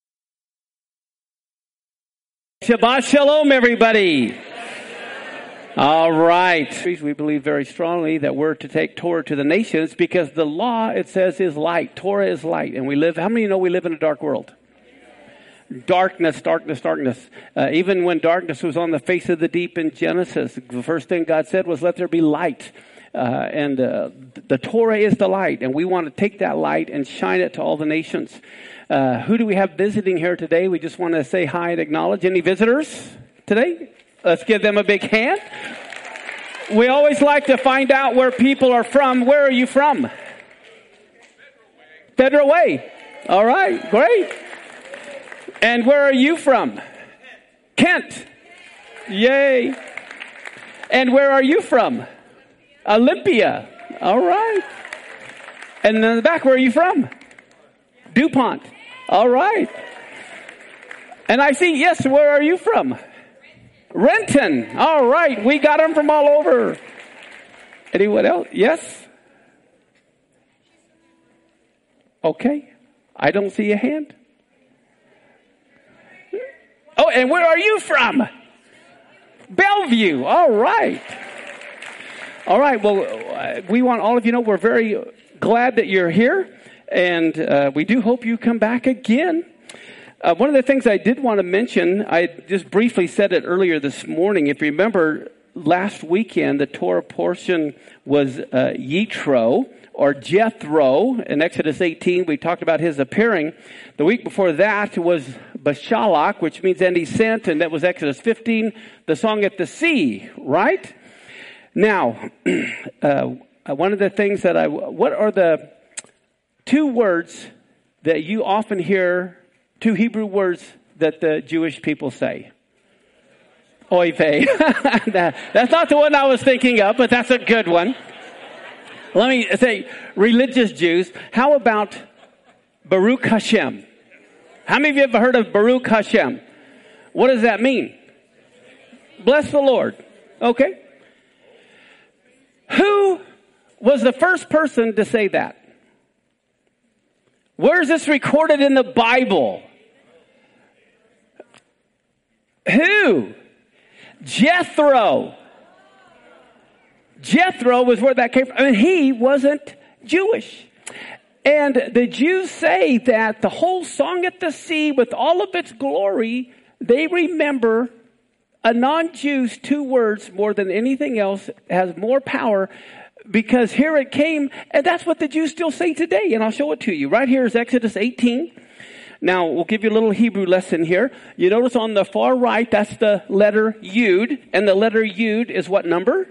Shabbat Shalom, everybody. All right. We believe very strongly that we're to take Torah to the nations because the law, it says, is light. Torah is light. And we live, how many know we live in a dark world? Darkness, darkness, darkness. Uh, even when darkness was on the face of the deep in Genesis, the first thing God said was, let there be light. Uh, and uh, the Torah is the light. And we want to take that light and shine it to all the nations. Uh, who do we have visiting here today? We just want to say hi and acknowledge. Any visitors today? Let's give them a big hand. We always like to find out where people are from. Where are you from? Federal Way. All right, great. And where are you from? Kent. Yay. And where are you from? Olympia. All right. And in the back, where are you from? DuPont. All right. And I see, yes, where are you from? Renton. All right. We got them from all over. Anyone else? Yes? Okay. I don't see a hand. Oh, and where are you from? Bellevue. All right. All right. Well, we want all of you to know we're very glad that you're here. And uh, we do hope you come back again. Uh, one of the things I did want to mention, I just briefly said it earlier this morning. If you remember, last weekend, the Torah portion was uh, Yitro, or Jethro. In Exodus eighteen, we talked about his appearing. The week before that was Bashalach, which means and he sent, and that was Exodus fifteen, the song at the sea, right? Now, uh, one of the things that I, what are the two words that you often hear, two Hebrew words that the Jewish people say? Oy vey. That's not the one I was thinking of, but that's a good one. Let me say, religious Jews, how about Baruch Hashem? How many of you have heard of Baruch Hashem? What does that mean? Bless the Lord. Okay. Who was the first person to say that? Where is this recorded in the Bible? Who? Jethro. Jethro was where that came from. I mean, he wasn't Jewish. And the Jews say that the whole song at the sea, with all of its glory, they remember a non-Jew's two words more than anything else has more power, because here it came, and that's what the Jews still say today. And I'll show it to you. Right here is Exodus eighteen. Now, we'll give you a little Hebrew lesson here. You notice on the far right, that's the letter Yud. And the letter Yud is what number?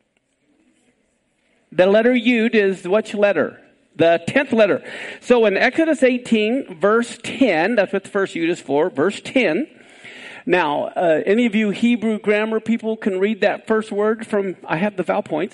The letter Yud is which letter? The tenth letter. So in Exodus eighteen, verse ten, that's what the first Yud is for, verse ten. Now, uh, any of you Hebrew grammar people can read that first word from, I have the vowel points.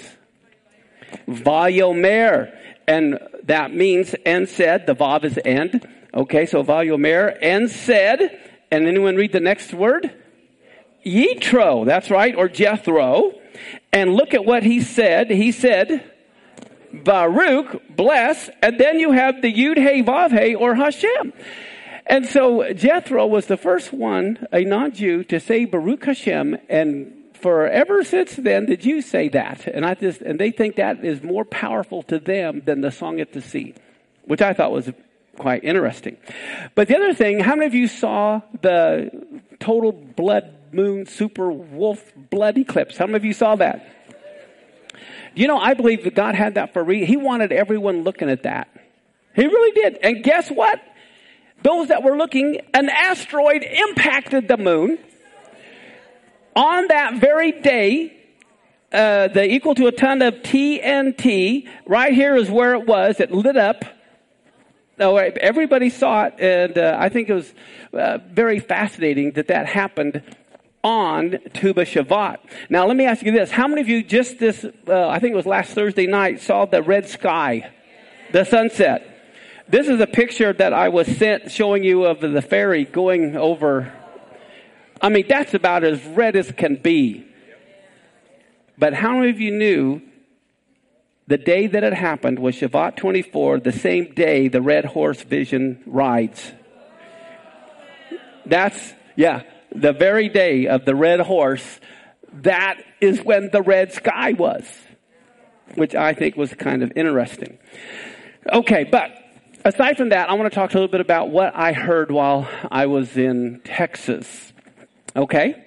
Vayomer. And that means, and said, the vav is end. Okay, so Vayomer, and said. And anyone read the next word? Yitro, that's right, or Jethro. And look at what he said. He said, Baruch, bless, and then you have the Yud Hey Vav Hey, or Hashem. And so Jethro was the first one, a non-Jew, to say Baruch Hashem, and forever since then the Jews say that. And I just and they think that is more powerful to them than the song at the sea, which I thought was quite interesting. But the other thing, how many of you saw the total blood moon super wolf blood eclipse? How many of you saw that? You know, I believe that God had that for a reason. He wanted everyone looking at that. He really did. And guess what? Those that were looking, an asteroid impacted the moon. On that very day, uh, the equal to a ton of T N T, right here is where it was. It lit up. Oh, everybody saw it, and uh, I think it was uh, very fascinating that that happened on Tu B'Shavat. Now, let me ask you this. How many of you just this, uh, I think it was last Thursday night, saw the red sky, the sunset? This is a picture that I was sent showing you of the ferry going over. I mean, that's about as red as can be. But how many of you knew the day that it happened was Shavat twenty-four, the same day the red horse vision rides? That's, yeah, the very day of the red horse that is when the red sky was, which I think was kind of interesting. Okay, but aside from that, I want to talk a little bit about what I heard while I was in Texas. Okay?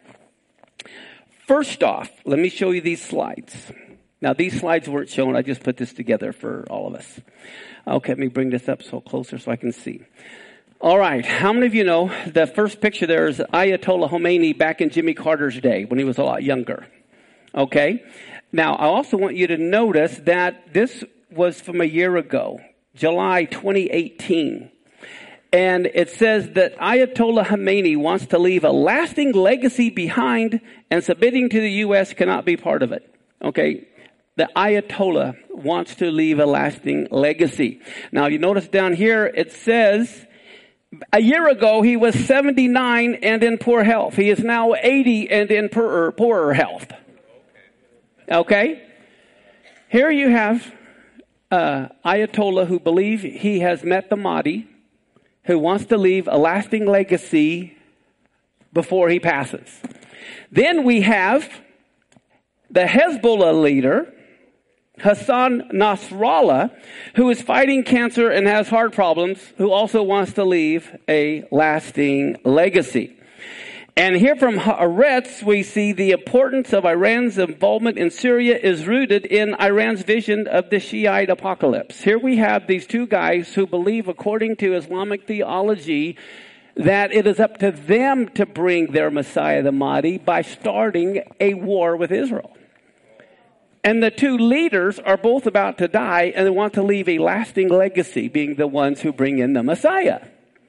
First off, let me show you these slides. Now, these slides weren't shown. I just put this together for all of us. Okay, let me bring this up so closer so I can see. All right, how many of you know the first picture there is Ayatollah Khomeini back in Jimmy Carter's day when he was a lot younger? Okay? Now, I also want you to notice that this was from a year ago, July twenty eighteen. And it says that Ayatollah Khomeini wants to leave a lasting legacy behind, and submitting to the U S cannot be part of it. Okay? The Ayatollah wants to leave a lasting legacy. Now, you notice down here, it says, a year ago, he was seventy-nine and in poor health. He is now eighty and in poorer, poorer health. Okay? Here you have uh, Ayatollah who believe he has met the Mahdi, who wants to leave a lasting legacy before he passes. Then we have the Hezbollah leader, Hassan Nasrallah, who is fighting cancer and has heart problems, who also wants to leave a lasting legacy. And here from Haaretz, we see the importance of Iran's involvement in Syria is rooted in Iran's vision of the Shiite apocalypse. Here we have these two guys who believe, according to Islamic theology, that it is up to them to bring their Messiah, the Mahdi, by starting a war with Israel. And the two leaders are both about to die, and they want to leave a lasting legacy, being the ones who bring in the Messiah.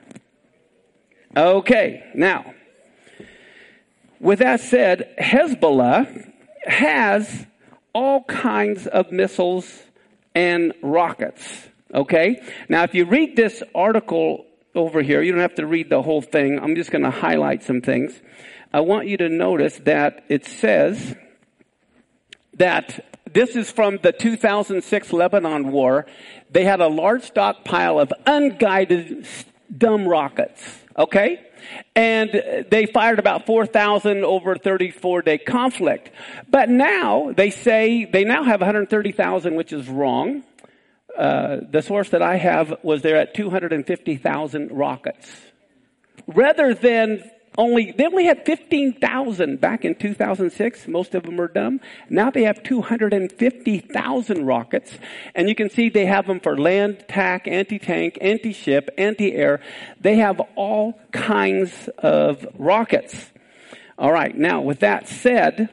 Okay, now, with that said, Hezbollah has all kinds of missiles and rockets. Okay? Now, if you read this article over here, you don't have to read the whole thing. I'm just going to highlight some things. I want you to notice that it says that this is from the two thousand six Lebanon war. They had a large stockpile of unguided dumb rockets. Okay? And they fired about four thousand over a thirty-four day conflict. But now they say they now have one hundred thirty thousand, which is wrong. Uh, the source that I have was they're at two hundred fifty thousand rockets. Rather than only, they only had fifteen thousand back in two thousand six. Most of them are dumb. Now they have two hundred fifty thousand rockets. And you can see they have them for land, attack, anti-tank, anti-ship, anti-air. They have all kinds of rockets. All right. Now, with that said,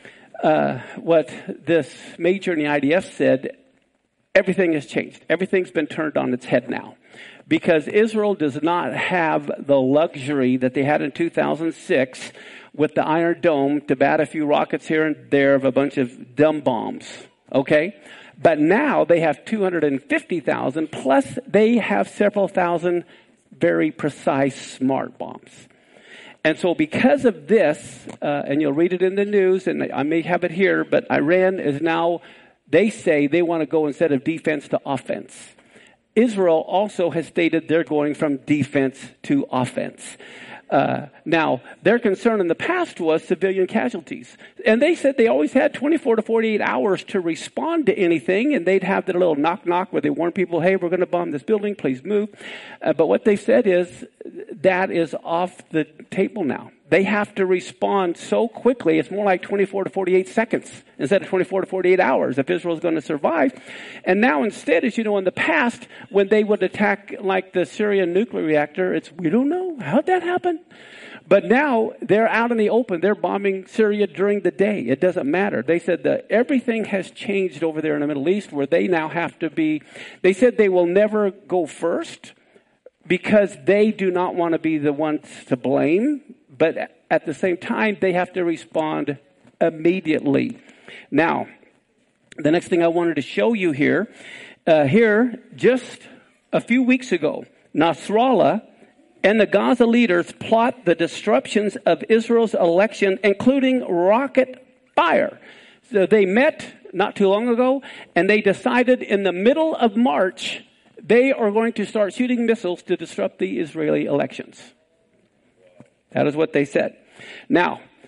uh, what this major in the I D F said, everything has changed. Everything's been turned on its head now. Because Israel does not have the luxury that they had in two thousand six with the Iron Dome to bat a few rockets here and there of a bunch of dumb bombs. Okay? But now they have two hundred fifty thousand, plus they have several thousand very precise smart bombs. And so because of this, uh, and you'll read it in the news, and I may have it here, but Iran is now, they say they want to go instead of defense to offense. Israel also has stated they're going from defense to offense. Uh, now, their concern in the past was civilian casualties. And they said they always had twenty-four to forty-eight hours to respond to anything, and they'd have that little knock-knock where they warn people, hey, we're going to bomb this building, please move. Uh, but what they said is that is off the table now. They have to respond so quickly, it's more like twenty-four to forty-eight seconds instead of twenty-four to forty-eight hours if Israel's going to survive. And now instead, as you know, in the past, when they would attack like the Syrian nuclear reactor, it's, we don't know, how'd that happen? But now they're out in the open. They're bombing Syria during the day. It doesn't matter. They said that everything has changed over there in the Middle East where they now have to be, they said they will never go first because they do not want to be the ones to blame. But at the same time, they have to respond immediately. Now, the next thing I wanted to show you here, uh, here, just a few weeks ago, Nasrallah and the Gaza leaders plot the disruptions of Israel's election, including rocket fire. So they met not too long ago, and they decided in the middle of March, they are going to start shooting missiles to disrupt the Israeli elections. That is what they said. Now,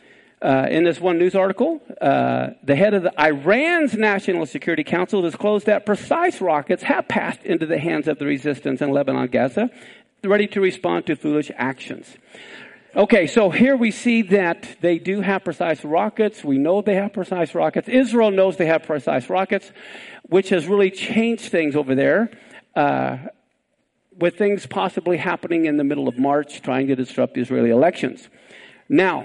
Uh, in this one news article, uh, the head of the Iran's National Security Council disclosed that precise rockets have passed into the hands of the resistance in Lebanon, Gaza, ready to respond to foolish actions. Okay, so here we see that they do have precise rockets. We know they have precise rockets. Israel knows they have precise rockets, which has really changed things over there, uh, with things possibly happening in the middle of March, trying to disrupt the Israeli elections. Now,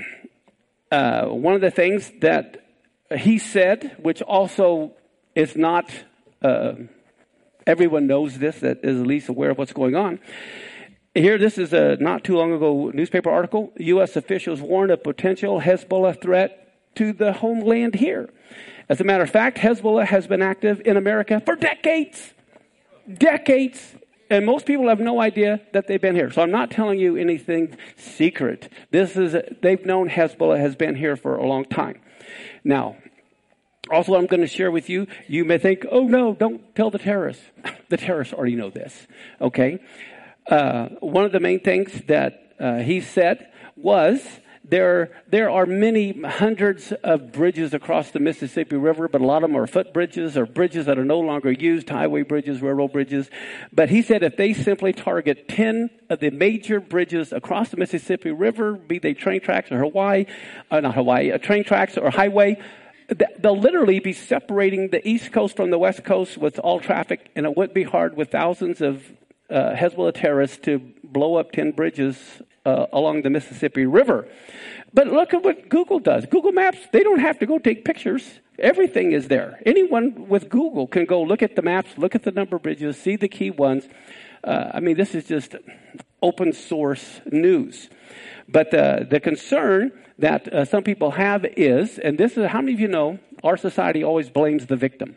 Uh, one of the things that he said, which also is not, uh, everyone knows this, that is at least aware of what's going on. Here, this is a not too long ago newspaper article. U S officials warned of potential Hezbollah threat to the homeland here. As a matter of fact, Hezbollah has been active in America for decades. Decades. And most people have no idea that they've been here. So I'm not telling you anything secret. This is, they've known Hezbollah has been here for a long time. Now, also I'm going to share with you, you may think, oh no, don't tell the terrorists. The terrorists already know this. Okay. Uh, one of the main things that uh, he said was, There, there are many hundreds of bridges across the Mississippi River, but a lot of them are foot bridges or bridges that are no longer used, highway bridges, railroad bridges. But he said if they simply target ten of the major bridges across the Mississippi River, be they train tracks or Hawaii, uh, not Hawaii, uh, train tracks or highway, they'll literally be separating the East Coast from the West Coast with all traffic, and it wouldn't be hard with thousands of uh, Hezbollah terrorists to blow up ten bridges Uh, along the Mississippi River. But look at what Google does. Google Maps, they don't have to go take pictures. Everything is there. Anyone with Google can go look at the maps, look at the number of bridges, see the key ones. Uh, I mean, this is just open source news. But uh, the concern that uh, some people have is, and this is, how many of you know, our society always blames the victim.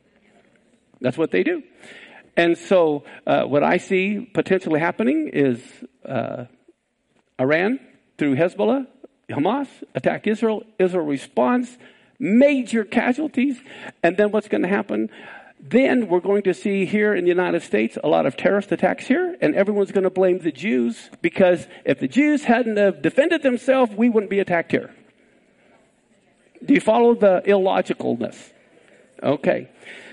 That's what they do. And so uh, what I see potentially happening is uh, Iran, through Hezbollah, Hamas, attack Israel. Israel responds, major casualties. And then what's going to happen? Then we're going to see here in the United States a lot of terrorist attacks here. And everyone's going to blame the Jews, because if the Jews hadn't have defended themselves, we wouldn't be attacked here. Do you follow the illogicalness? Okay.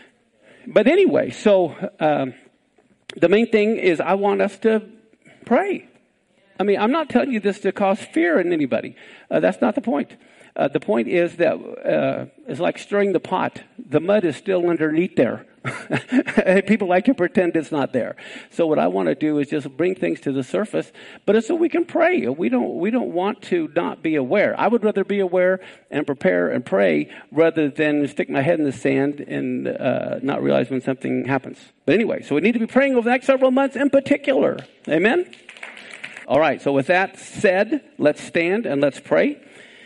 But anyway, so um, the main thing is I want us to pray. I mean, I'm not telling you this to cause fear in anybody. Uh, that's not the point. Uh, the point is that uh, it's like stirring the pot. The mud is still underneath there. People like to pretend it's not there. So what I want to do is just bring things to the surface, but it's so we can pray. We don't we don't want to not be aware. I would rather be aware and prepare and pray rather than stick my head in the sand and uh, not realize when something happens. But anyway, so we need to be praying over the next several months in particular. Amen? All right, so with that said, let's stand and let's pray.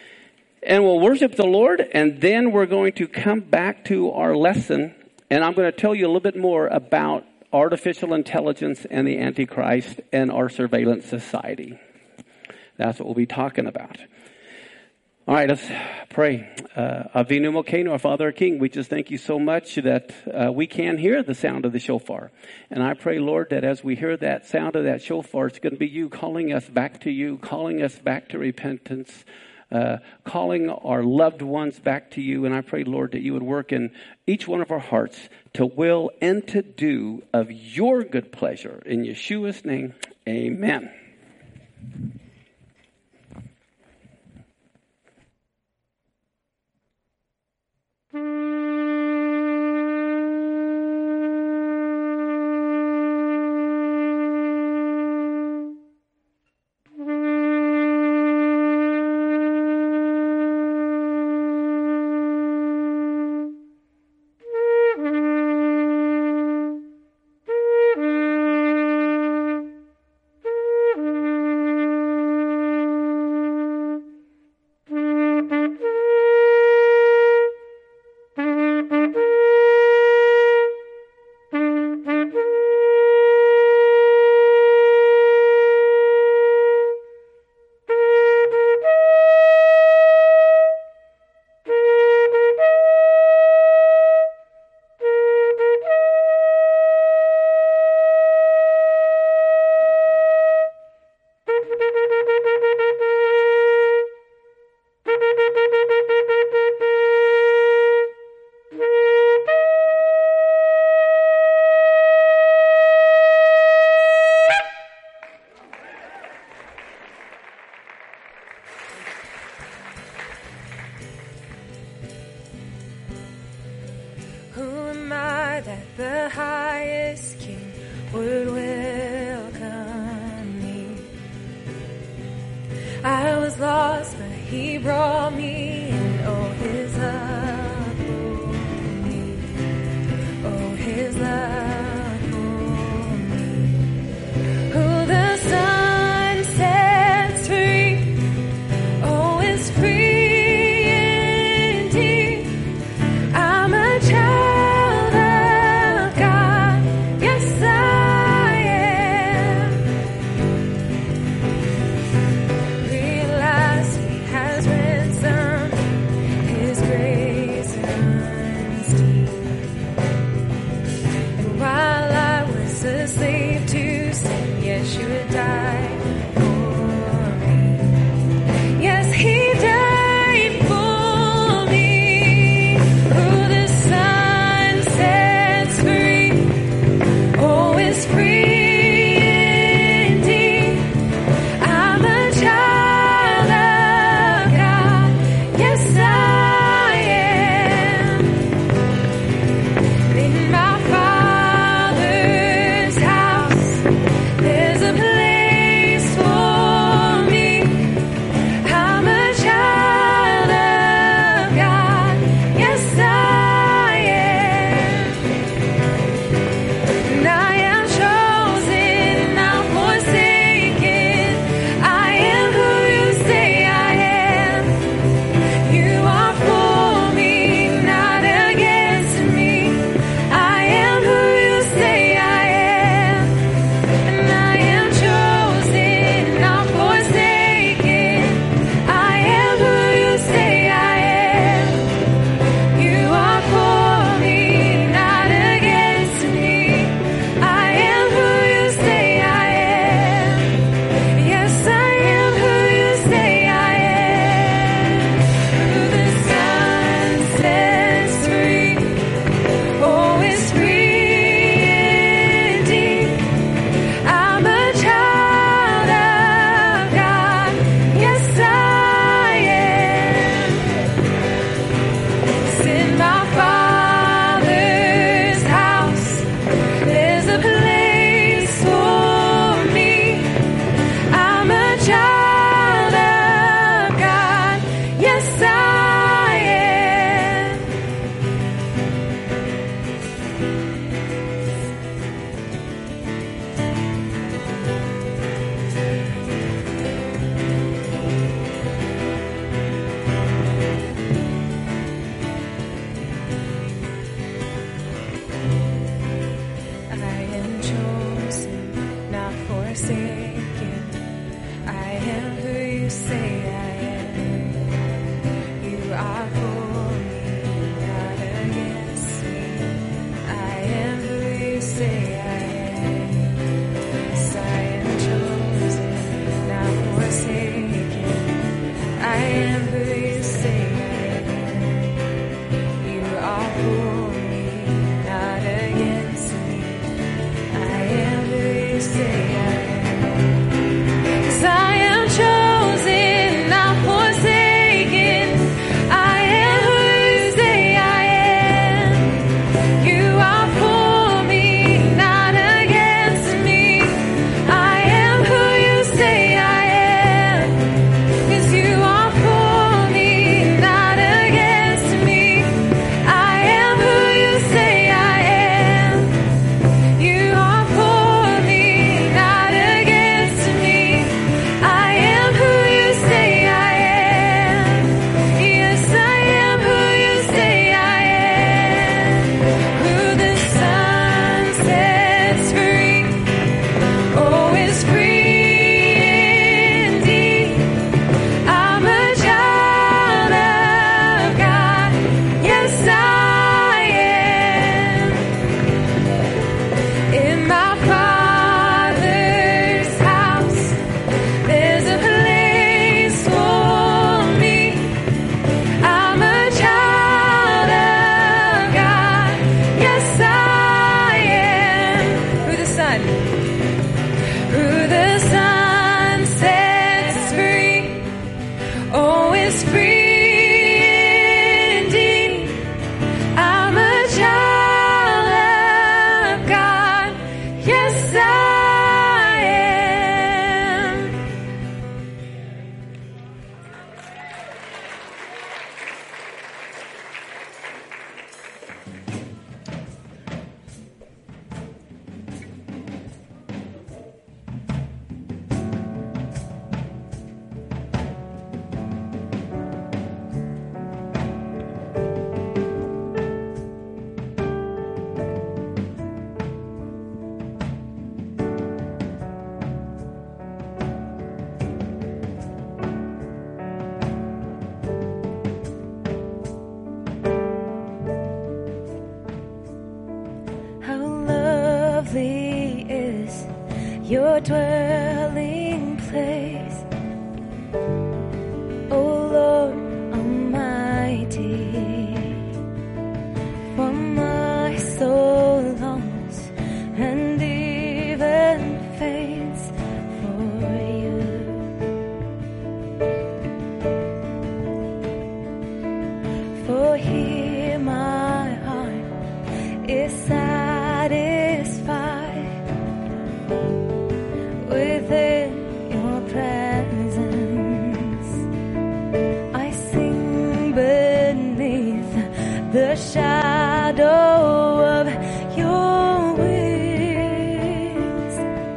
And we'll worship the Lord, and then we're going to come back to our lesson, and I'm going to tell you a little bit more about artificial intelligence and the Antichrist and our surveillance society. That's what we'll be talking about. All right, let's pray. Uh, Avinu Malkeinu, our Father, our King, we just thank you so much that uh, we can hear the sound of the shofar. And I pray, Lord, that as we hear that sound of that shofar, it's going to be you calling us back to you, calling us back to repentance, uh, calling our loved ones back to you. And I pray, Lord, that you would work in each one of our hearts to will and to do of your good pleasure. In Yeshua's name, amen. glad that the highest King would welcome me. I was lost, but he brought me in. Oh, his love for me. Oh, his love for me. Who the Son sets free, oh, is free indeed. I'm a child of God, yes I am. Realize he has ransomed your dwelling place, O Lord Almighty. For my soul longs and even faints for you. For here my heart is satisfied within your presence. I sing beneath the shadow of your wings.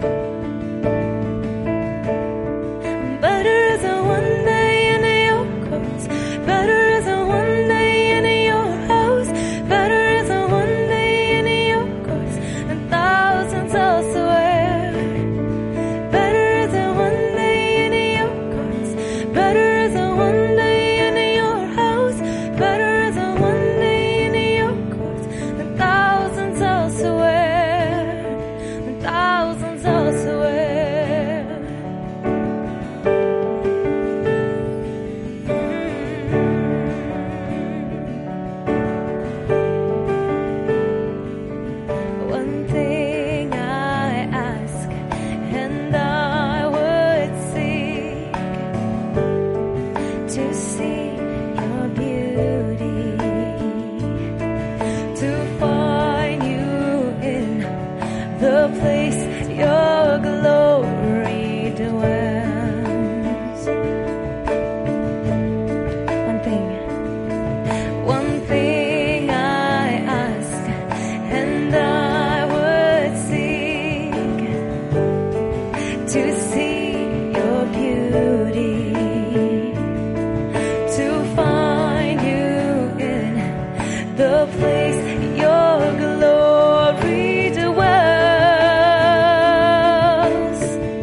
Better is a one day in your courts, better is a one day in your house, better is a one day in your courts than thousands elsewhere. Better is a one day in your courts, better is a one day in your house, better is a one day in your courts than thousands elsewhere, than thousands elsewhere. One thing I ask, and I would seek to see your beauty, to find you in the place your glory dwells. One thing, one thing I ask, and I would seek to see your beauty, to find you in the place your glory dwells.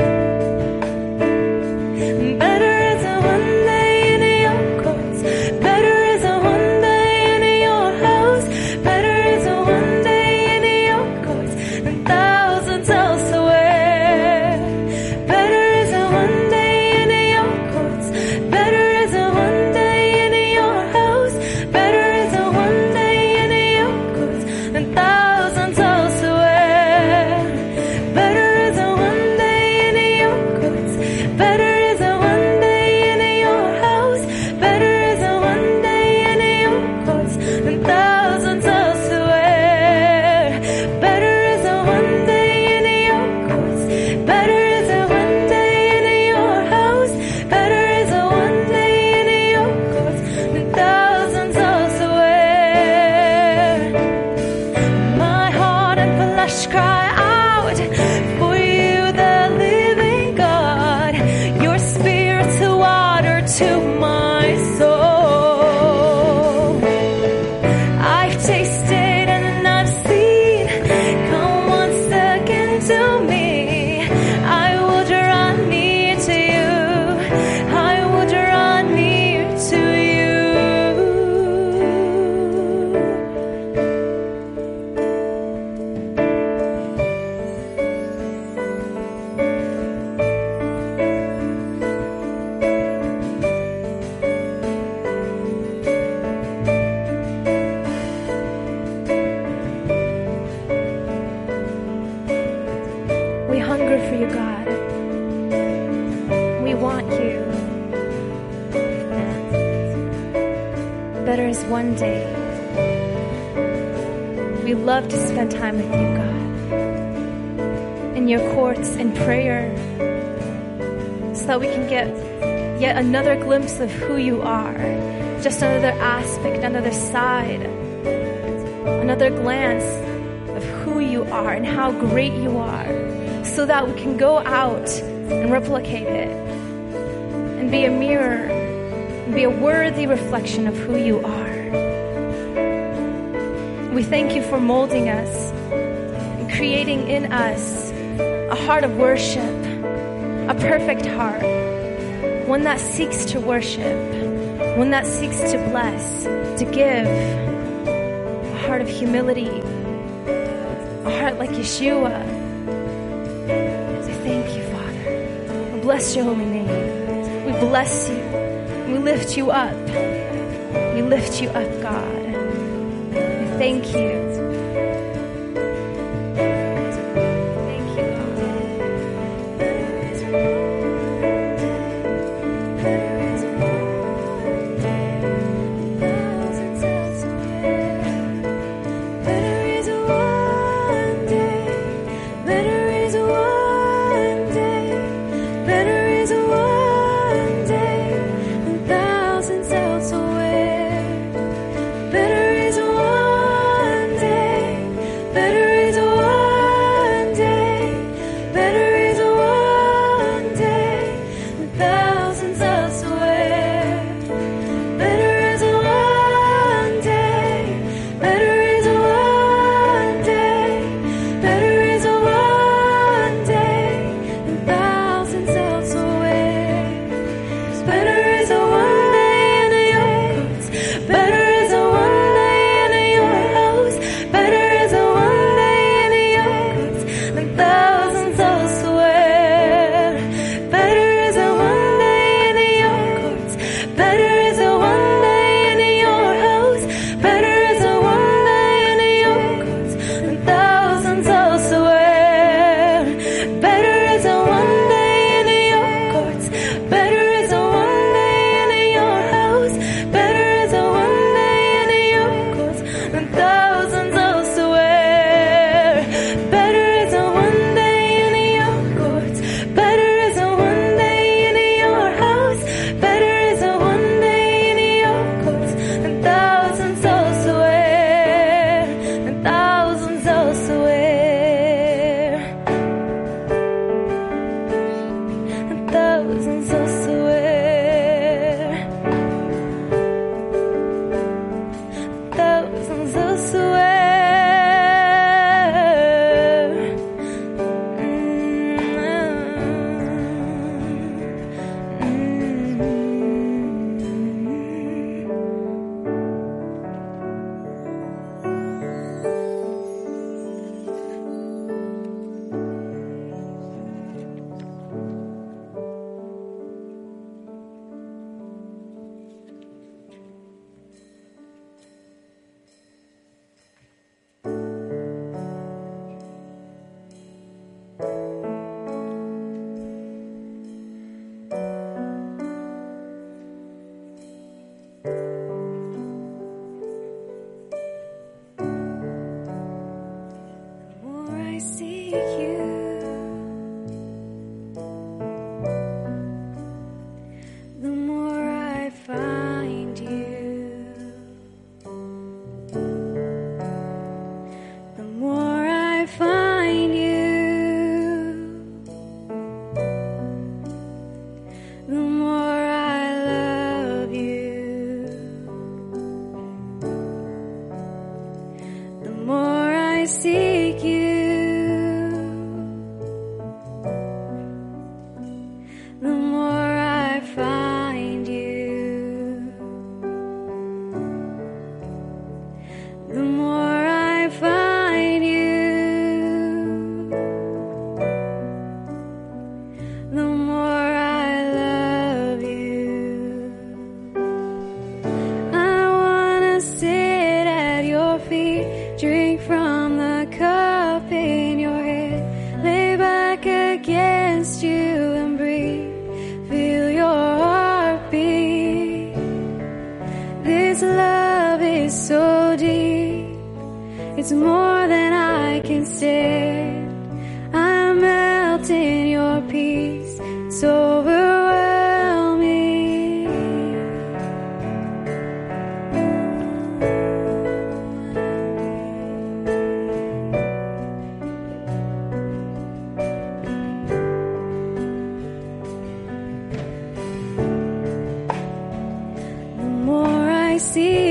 Better is a one day in your courts, better is a one day in your house, better is a one day in your courts than thousands elsewhere. Better is a one day in your courts, better is a one day in your house, better is a one day in your courts than thousands elsewhere. Better is a one day in your courts, better is a one day in your house, better is a one day in your courts than thousands elsewhere. Better is a one day in your courts, better is a one day in your house, better is a one day in your courts than thousands elsewhere. My heart and flesh cry out for you, the living God. Your spirit's water to my soul. I've tasted and I've seen. Come once again to me. I will draw near to you. I will draw near to you. We hunger for you, God. We want you. Better is one day. We love to spend time with you, God, in your courts in prayer, so that we can get yet another glimpse of who you are, just another aspect, another side, another glance of who you are and how great you are, so that we can go out and replicate it and be a mirror and be a worthy reflection of who you are. We thank you for molding us and creating in us a heart of worship, a perfect heart, one that seeks to worship, one that seeks to bless, to give, a heart of humility, a heart like Yeshua. I bless your holy name. We bless you. We lift you up. We lift you up, God. We thank you. Thank you,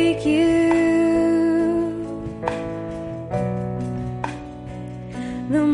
the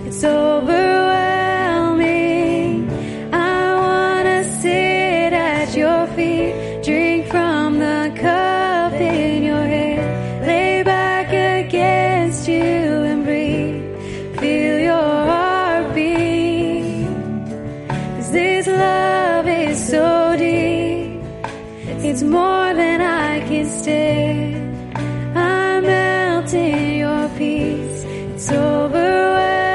It's overwhelming. I want to sit at your feet, drink from the cup in your hand, lay back against you and breathe, feel your heartbeat. 'Cause this love is so deep, it's more than I can stand. I melt in your peace, it's overwhelming.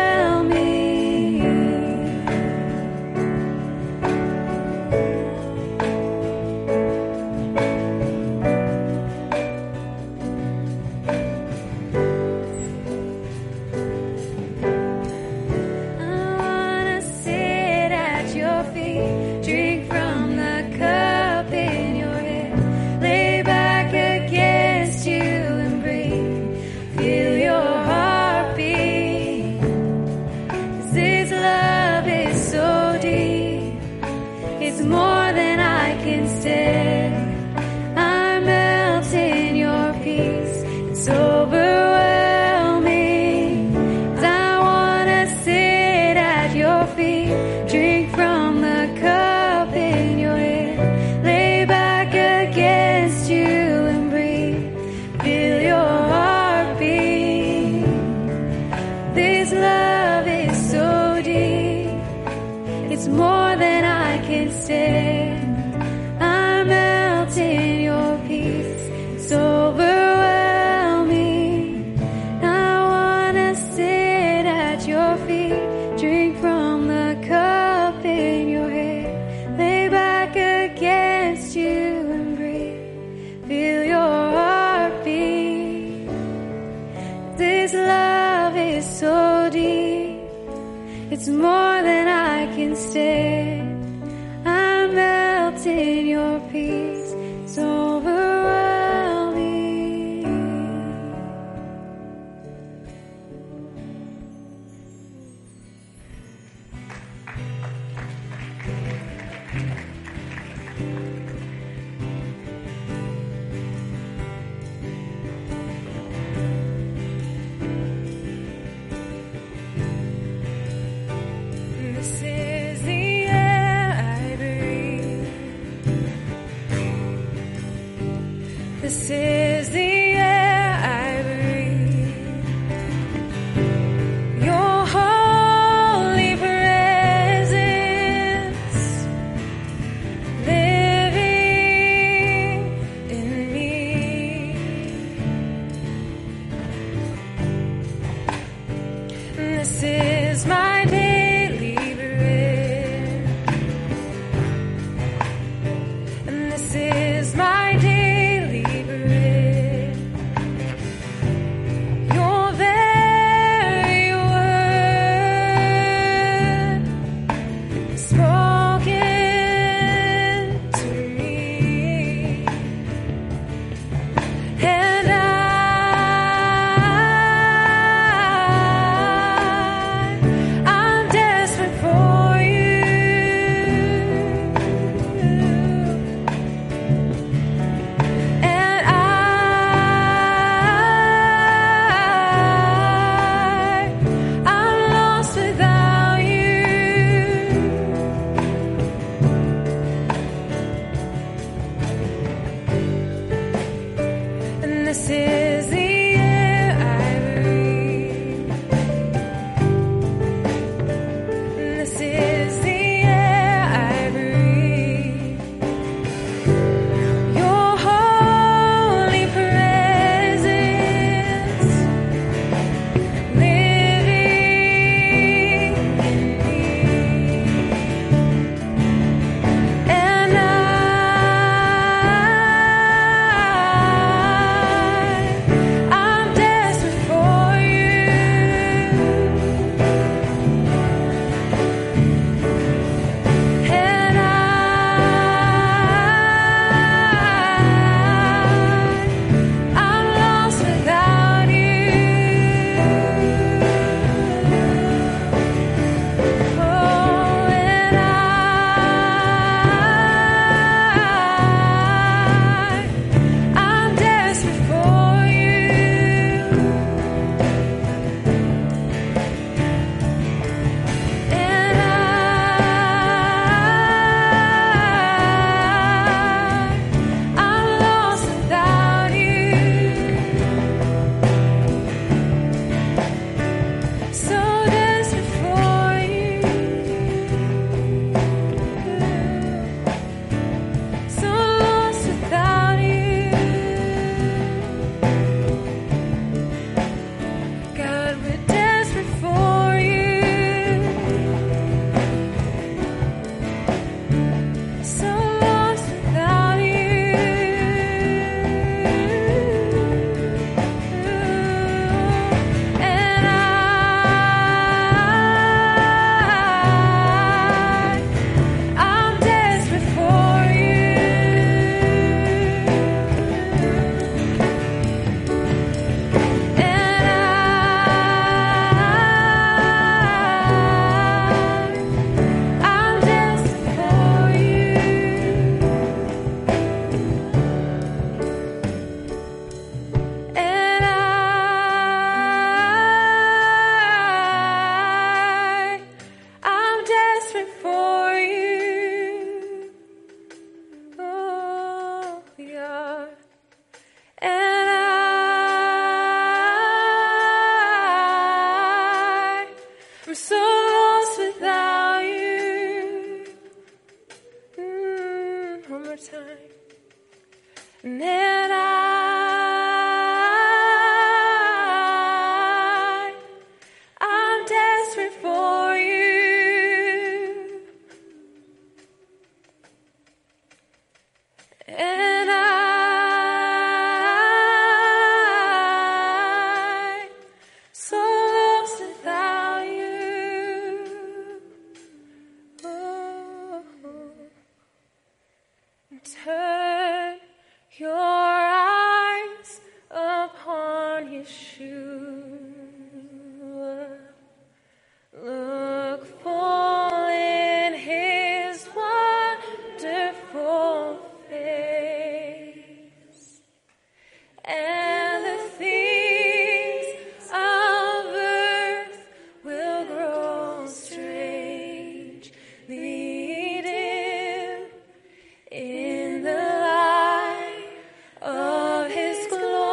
It's more than I can stand. I melt in your peace. It's overwhelming. This is the air I breathe. Your holy presence living in me. This is my daily bread, and this is my daily I And I, I'm desperate for you. And I, so lost without you. Oh. Turn your eyes upon Yeshua. Look full in his wonderful face, and the things of earth will grow strange, leading in the light of his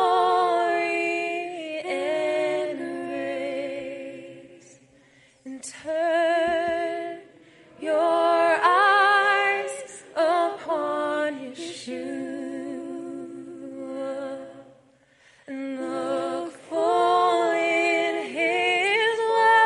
glory and grace. And turn your eyes upon Yeshua, and look full in his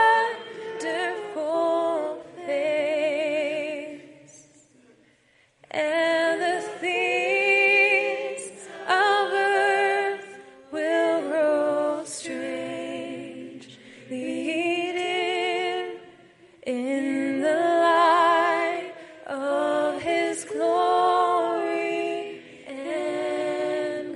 wonderful face, and the things of earth will grow strange, leading in the light of his glory and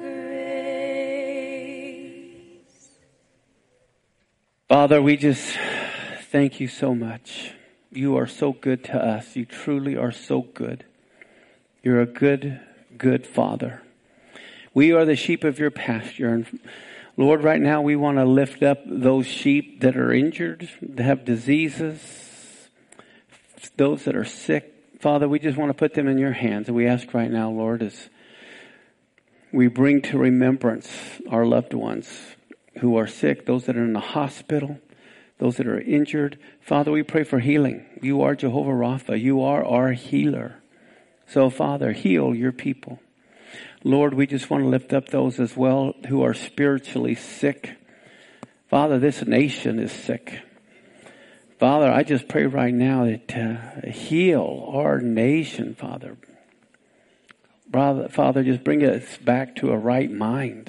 grace. Father, we just thank you so much. You are so good to us. You truly are so good. You're a good, good Father. We are the sheep of your pasture. And Lord, right now we want to lift up those sheep that are injured, that have diseases, those that are sick. Father, we just want to put them in your hands. And we ask right now, Lord, as we bring to remembrance our loved ones who are sick, those that are in the hospital, those that are injured. Father, we pray for healing. You are Jehovah Rapha. You are our healer. So, Father, heal your people. Lord, we just want to lift up those as well who are spiritually sick. Father, this nation is sick. Father, I just pray right now that uh, heal our nation, Father. Father. Father, just bring us back to a right mind.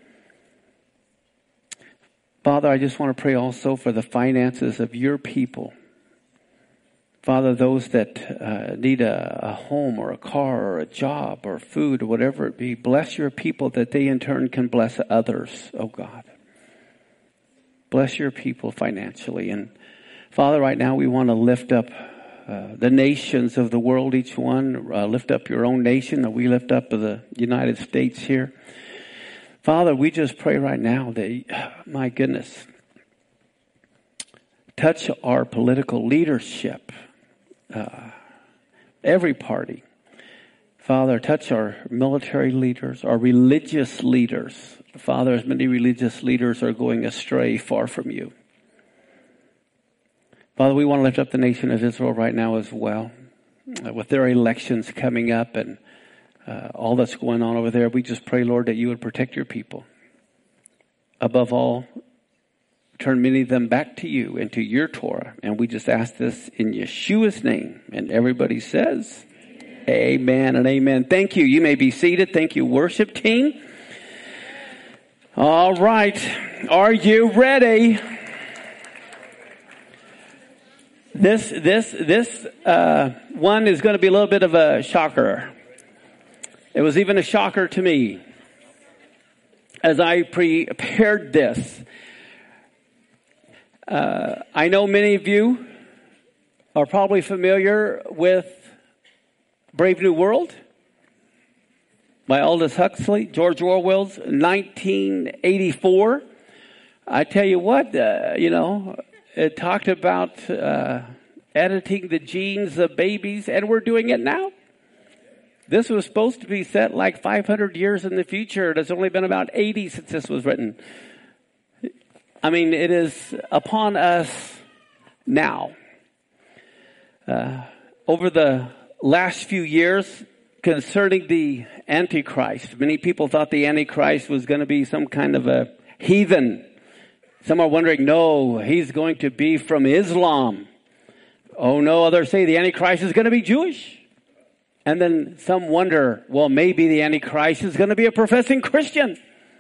Father, I just want to pray also for the finances of your people. Father, those that uh, need a, a home or a car or a job or food or whatever it be, bless your people that they in turn can bless others, oh God. Bless your people financially. And Father, right now we want to lift up uh, the nations of the world, each one. Uh, lift up your own nation, that we lift up the United States here. Father, we just pray right now that, my goodness, touch our political leadership. Uh, every party. Father, touch our military leaders, our religious leaders. Father, as many religious leaders are going astray far from you. Father, we want to lift up the nation of Israel right now as well. Uh, with their elections coming up and uh, all that's going on over there, we just pray, Lord, that you would protect your people. Above all, turn many of them back to you and to your Torah. And we just ask this in Yeshua's name. And everybody says, amen and amen. Thank you. You may be seated. Thank you, worship team. All right. Are you ready? This, this, this uh, one is going to be a little bit of a shocker. It was even a shocker to me as I prepared this. Uh, I know many of you are probably familiar with Brave New World by Aldous Huxley, George Orwell's nineteen eighty-four. I tell you what, uh, you know, it talked about uh, editing the genes of babies, and we're doing it now. This was supposed to be set like five hundred years in the future. It has only been about eighty since this was written. I mean, it is upon us now. Uh, over the last few years, concerning the Antichrist. Many people thought the Antichrist was going to be some kind of a heathen. Some are wondering, no, he's going to be from Islam. Oh no, others say the Antichrist is going to be Jewish. And then some wonder, well, maybe the Antichrist is going to be a professing Christian.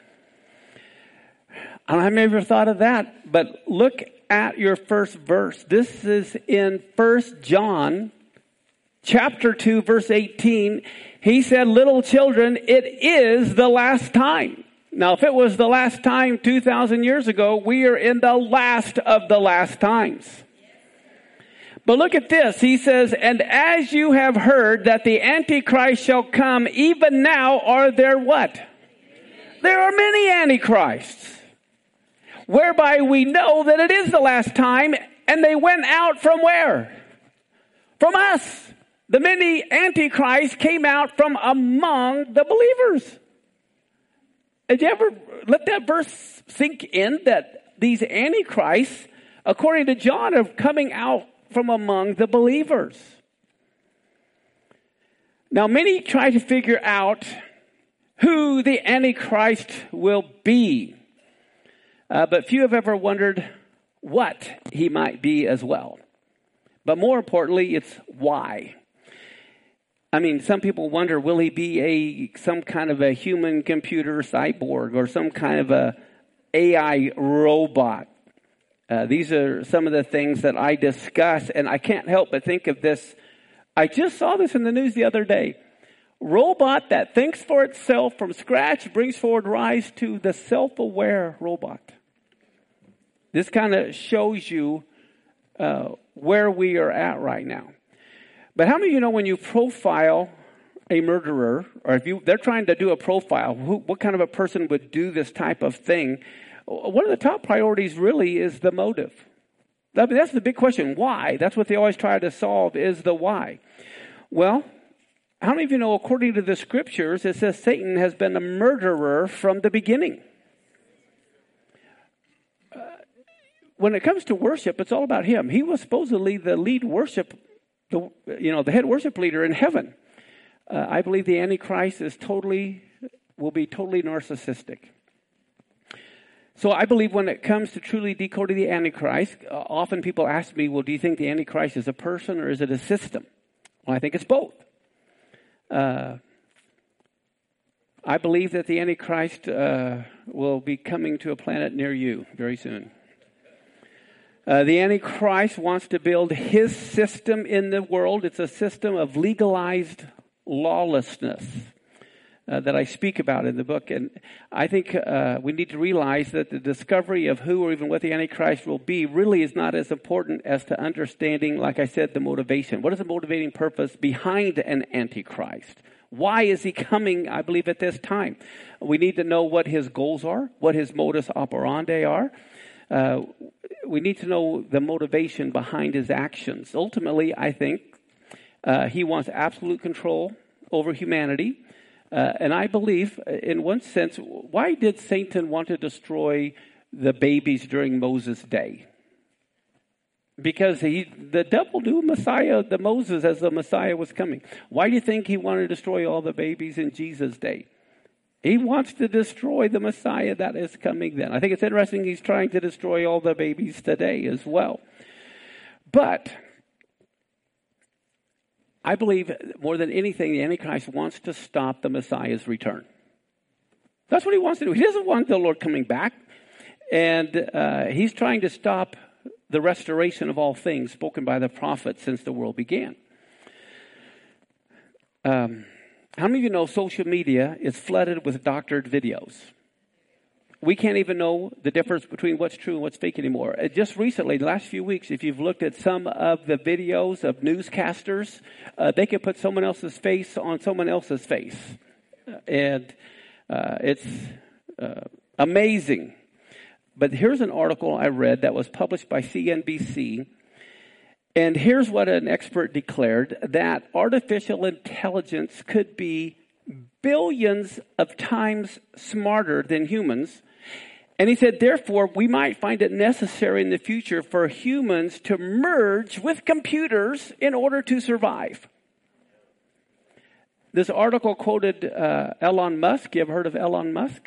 I don't know, I've never thought of that, but look at your first verse. This is in First John chapter two, verse eighteen. He said, little children, it is the last time. Now, if it was the last time two thousand years ago, we are in the last of the last times. But look at this. He says, and as you have heard that the Antichrist shall come, even now are there what? There are many Antichrists, whereby we know that it is the last time, and they went out from where? From us. The many Antichrists came out from among the believers. Did you ever let that verse sink in, that these Antichrists, according to John, are coming out from among the believers? Now, many try to figure out who the Antichrist will be. Uh, but few have ever wondered what he might be as well. But more importantly, it's why. I mean, some people wonder, will he be a some kind of a human computer cyborg or some kind of a A I robot? Uh, these are some of the things that I discuss, and I can't help but think of this. I just saw this in the news the other day. Robot that thinks for itself from scratch brings forward rise to the self-aware robot. This kind of shows you uh, where we are at right now. But how many of you know when you profile a murderer, or if you they're trying to do a profile, who, what kind of a person would do this type of thing? One of the top priorities really is the motive. I mean, that's the big question. Why? That's what they always try to solve, is the why. Well, how many of you know, according to the scriptures, it says Satan has been a murderer from the beginning. Uh, when it comes to worship, it's all about him. He was supposedly the lead worship, the, you know, the head worship leader in heaven. Uh, I believe the Antichrist is totally, will be totally narcissistic. So I believe when it comes to truly decoding the Antichrist, uh, often people ask me, well, do you think the Antichrist is a person or is it a system? Well, I think it's both. Uh, I believe that the Antichrist uh, will be coming to a planet near you very soon. Uh, the Antichrist wants to build his system in the world. It's a system of legalized lawlessness. Uh, that I speak about in the book. And I think uh, we need to realize that the discovery of who or even what the Antichrist will be really is not as important as to understanding, like I said, the motivation. What is the motivating purpose behind an Antichrist? Why is he coming, I believe, at this time? We need to know what his goals are, what his modus operandi are. Uh, we need to know the motivation behind his actions. Ultimately, I think uh, he wants absolute control over humanity. Uh, and I believe, in one sense, why did Satan want to destroy the babies during Moses' day? Because he, the devil knew Messiah, the Moses, as the Messiah was coming. Why do you think he wanted to destroy all the babies in Jesus' day? He wants to destroy the Messiah that is coming then. I think it's interesting he's trying to destroy all the babies today as well. But I believe more than anything, the Antichrist wants to stop the Messiah's return. That's what he wants to do. He doesn't want the Lord coming back. And uh, he's trying to stop the restoration of all things spoken by the prophets since the world began. Um, how many of you know social media is flooded with doctored videos? We can't even know the difference between what's true and what's fake anymore. Uh, just recently, the last few weeks, if you've looked at some of the videos of newscasters, uh, they can put someone else's face on someone else's face. And uh, it's uh, amazing. But here's an article I read that was published by C N B C. And here's what an expert declared, that artificial intelligence could be billions of times smarter than humans. And he said, therefore, we might find it necessary in the future for humans to merge with computers in order to survive. this article quoted uh, Elon Musk. You ever heard of Elon Musk?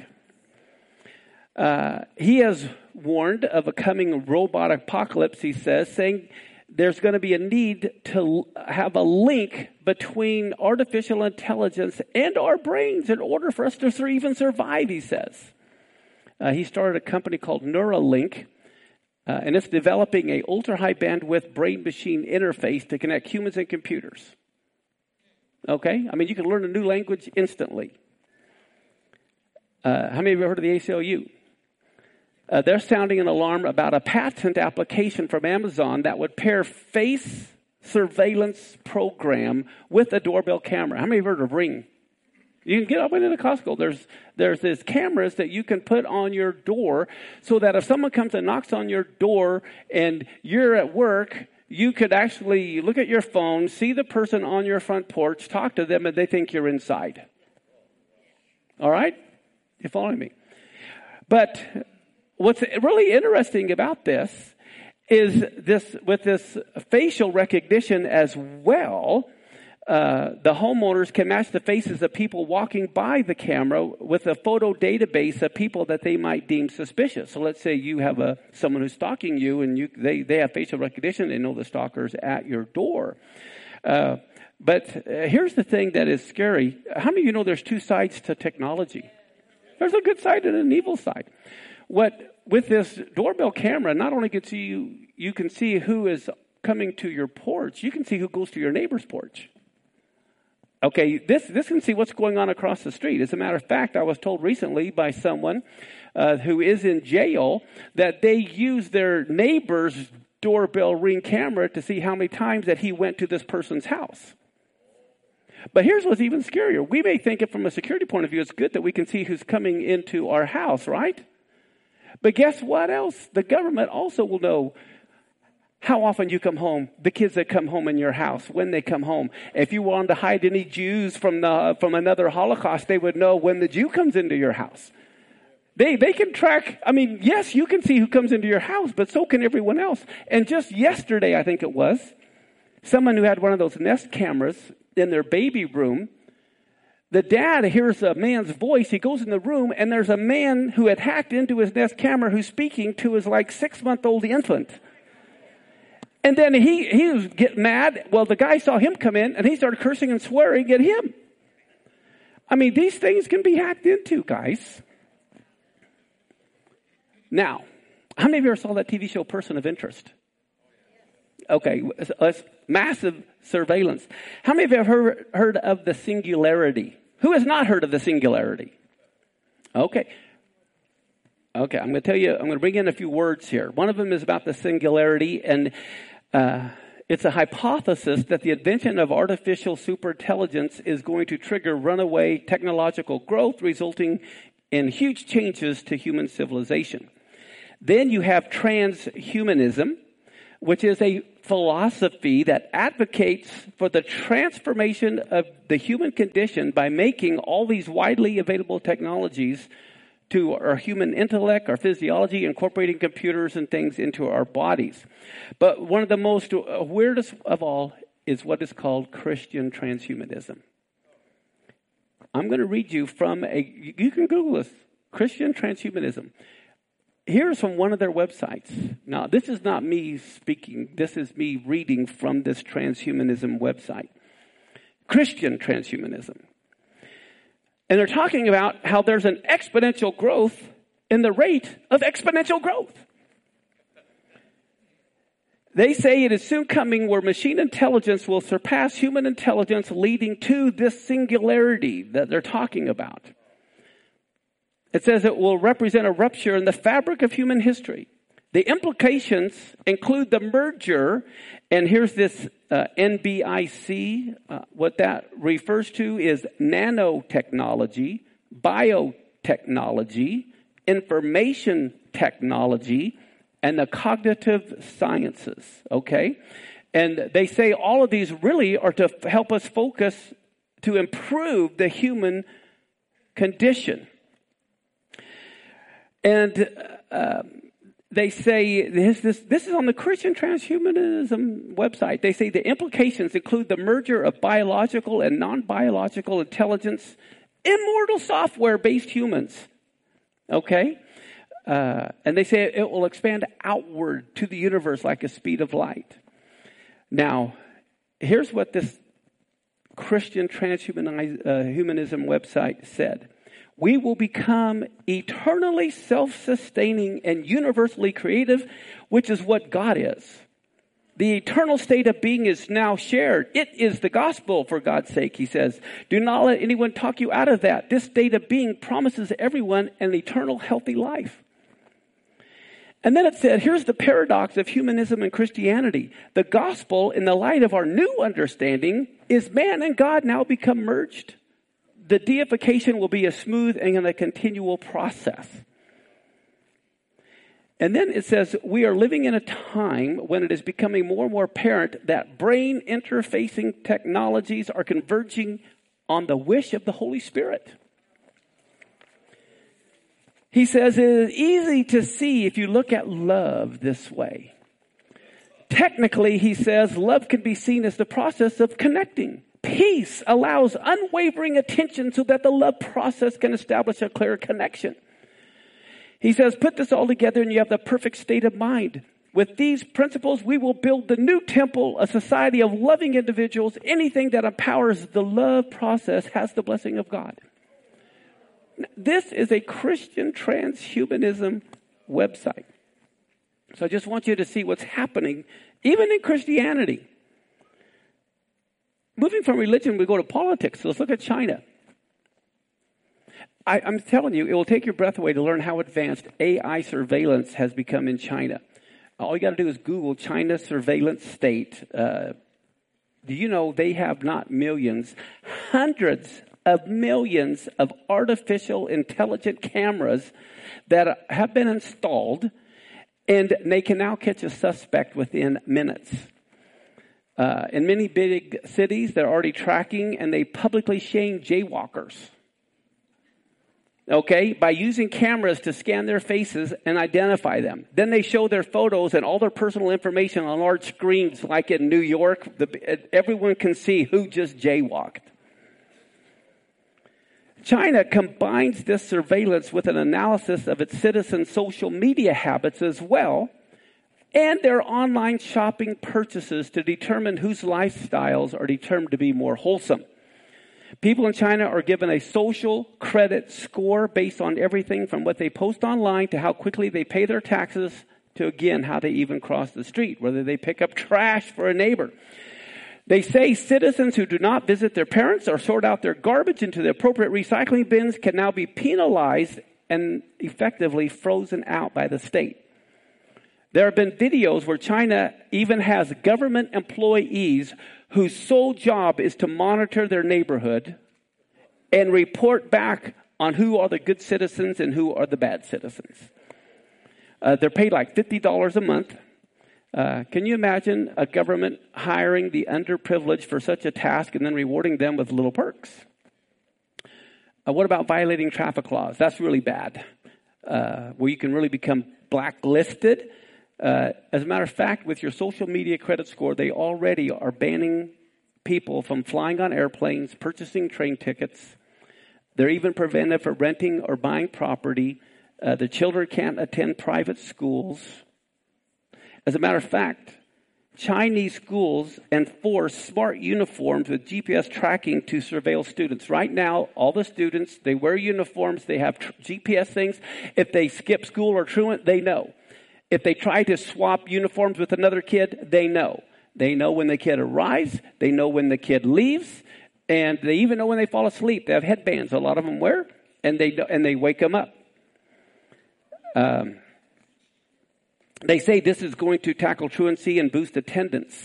Uh, he has warned of a coming robot apocalypse, he says, saying there's going to be a need to have a link between artificial intelligence and our brains in order for us to even survive, he says. Uh, he started a company called Neuralink, uh, and it's developing a ultra-high bandwidth brain-machine interface to connect humans and computers. Okay? I mean, you can learn a new language instantly. Uh, how many of you have heard of the A C L U? Uh, they're sounding an alarm about a patent application from Amazon that would pair face surveillance program with a doorbell camera. How many of you have heard of Ring? You can get up into the Costco. There's there's these cameras that you can put on your door so that if someone comes and knocks on your door and you're at work, you could actually look at your phone, see the person on your front porch, talk to them, and they think you're inside. All right? You following me? But what's really interesting about this is this, with this facial recognition as well, uh, the homeowners can match the faces of people walking by the camera with a photo database of people that they might deem suspicious. So let's say you have a someone who's stalking you, and you they they have facial recognition. They know the stalker's at your door. Uh, but uh, here's the thing that is scary. How many of you know there's two sides to technology? There's a good side and an evil side. What with this doorbell camera, not only can see you, you can see who is coming to your porch. You can see who goes to your neighbor's porch. Okay, this this can see what's going on across the street. As a matter of fact, I was told recently by someone uh, who is in jail that they use their neighbor's doorbell Ring camera to see how many times that he went to this person's house. But here's what's even scarier. We may think it from a security point of view, it's good that we can see who's coming into our house, right? But guess what else? The government also will know how often you come home, the kids that come home in your house, when they come home. If you wanted to hide any Jews from the from another Holocaust, they would know when the Jew comes into your house. They they can track, I mean, yes, you can see who comes into your house, but so can everyone else. And just yesterday, I think it was, someone who had one of those Nest cameras in their baby room, the dad hears a man's voice. He goes in the room, and there's a man who had hacked into his Nest camera who's speaking to his like six-month-old infant. And then he, he was getting mad. Well, the guy saw him come in, and he started cursing and swearing at him. I mean, these things can be hacked into, guys. Now, how many of you ever saw that T V show Person of Interest? Okay, let's, massive surveillance. How many of you have heard, heard of the singularity? Who has not heard of the singularity? Okay. Okay, I'm going to tell you, I'm going to bring in a few words here. One of them is about the singularity, and uh, it's a hypothesis that the invention of artificial superintelligence is going to trigger runaway technological growth, resulting in huge changes to human civilization. Then you have transhumanism, which is a philosophy that advocates for the transformation of the human condition by making all these widely available technologies to our human intellect, our physiology, incorporating computers and things into our bodies. But one of the most weirdest of all is what is called Christian transhumanism. I'm going to read you from a, you can Google this, Christian transhumanism. Here's from one of their websites. Now, this is not me speaking. This is me reading from this transhumanism website. Christian transhumanism. And they're talking about how there's an exponential growth in the rate of exponential growth. They say it is soon coming where machine intelligence will surpass human intelligence, leading to this singularity that they're talking about. It says it will represent a rupture in the fabric of human history. The implications include the merger, and here's this uh, N B I C. Uh, what that refers to is nanotechnology, biotechnology, information technology, and the cognitive sciences, okay? And they say all of these really are to f- help us focus to improve the human condition. And uh, they say, this, this, this is on the Christian Transhumanism website. They say the implications include the merger of biological and non-biological intelligence, immortal software-based humans. Okay? Uh, and they say it will expand outward to the universe like a speed of light. Now, here's what this Christian Transhumanism uh, website said. We will become eternally self-sustaining and universally creative, which is what God is. The eternal state of being is now shared. It is the gospel, for God's sake, he says. Do not let anyone talk you out of that. This state of being promises everyone an eternal, healthy life. And then it said, here's the paradox of humanism and Christianity. The gospel, in the light of our new understanding, is man and God now become merged. The deification will be a smooth and a continual process. And then it says, we are living in a time when it is becoming more and more apparent that brain interfacing technologies are converging on the wish of the Holy Spirit. He says it is easy to see if you look at love this way. Technically, he says, love can be seen as the process of connecting. Peace allows unwavering attention so that the love process can establish a clear connection. He says, put this all together and you have the perfect state of mind. With these principles, we will build the new temple, a society of loving individuals. Anything that empowers the love process has the blessing of God. This is a Christian transhumanism website. So I just want you to see what's happening, even in Christianity. Moving from religion, we go to politics. So let's look at China. I, I'm telling you, it will take your breath away to learn how advanced A I surveillance has become in China. All you got to do is Google China surveillance state. Uh, do you know they have not millions, hundreds of millions of artificial intelligent cameras that have been installed, and they can now catch a suspect within minutes. Uh, in many big cities, they're already tracking, and they publicly shame jaywalkers. Okay, by using cameras to scan their faces and identify them. Then they show their photos and all their personal information on large screens like in New York. The, everyone can see who just jaywalked. China combines this surveillance with an analysis of its citizens' social media habits as well, and their online shopping purchases to determine whose lifestyles are determined to be more wholesome. People in China are given a social credit score based on everything from what they post online to how quickly they pay their taxes to, again, how they even cross the street, whether they pick up trash for a neighbor. They say citizens who do not visit their parents or sort out their garbage into the appropriate recycling bins can now be penalized and effectively frozen out by the state. There have been videos where China even has government employees whose sole job is to monitor their neighborhood and report back on who are the good citizens and who are the bad citizens. Uh, they're paid like fifty dollars a month. Uh, can you imagine a government hiring the underprivileged for such a task and then rewarding them with little perks? Uh, what about violating traffic laws? That's really bad, uh, where you can really become blacklisted. Uh, as a matter of fact, with your social media credit score, they already are banning people from flying on airplanes, purchasing train tickets. They're even prevented from renting or buying property. Uh, the children can't attend private schools. As a matter of fact, Chinese schools enforce smart uniforms with G P S tracking to surveil students. Right now, all the students, they wear uniforms, they have tr- G P S things. If they skip school or truant, they know. If they try to swap uniforms with another kid, they know. They know when the kid arrives, they know when the kid leaves, and they even know when they fall asleep. They have headbands, a lot of them wear, and they and they wake them up. Um, They say this is going to tackle truancy and boost attendance.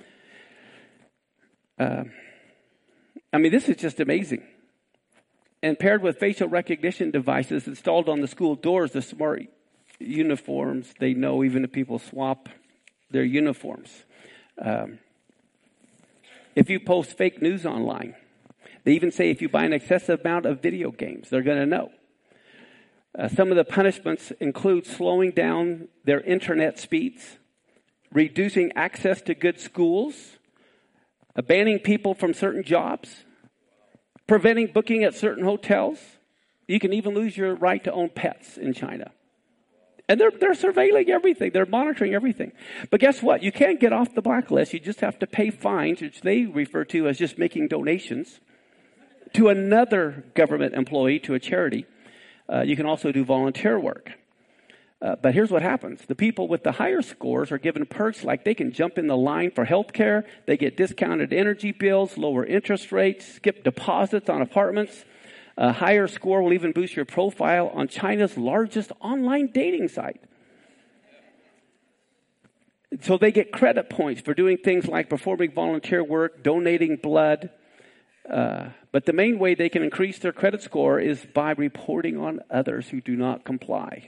Uh, I mean, this is just amazing. And paired with facial recognition devices installed on the school doors, the smart uniforms, they know even if people swap their uniforms. Um, if you post fake news online, they even say if you buy an excessive amount of video games, they're going to know. Uh, some of the punishments include slowing down their internet speeds, reducing access to good schools, uh, banning people from certain jobs, preventing booking at certain hotels. You can even lose your right to own pets in China. And they're, they're surveilling everything. They're monitoring everything. But guess what? You can't get off the blacklist. You just have to pay fines, which they refer to as just making donations to another government employee, to a charity. Uh, you can also do volunteer work. Uh, but here's what happens. The people with the higher scores are given perks like they can jump in the line for health care. They get discounted energy bills, lower interest rates, skip deposits on apartments. A higher score will even boost your profile on China's largest online dating site. So they get credit points for doing things like performing volunteer work, donating blood. Uh, but the main way they can increase their credit score is by reporting on others who do not comply.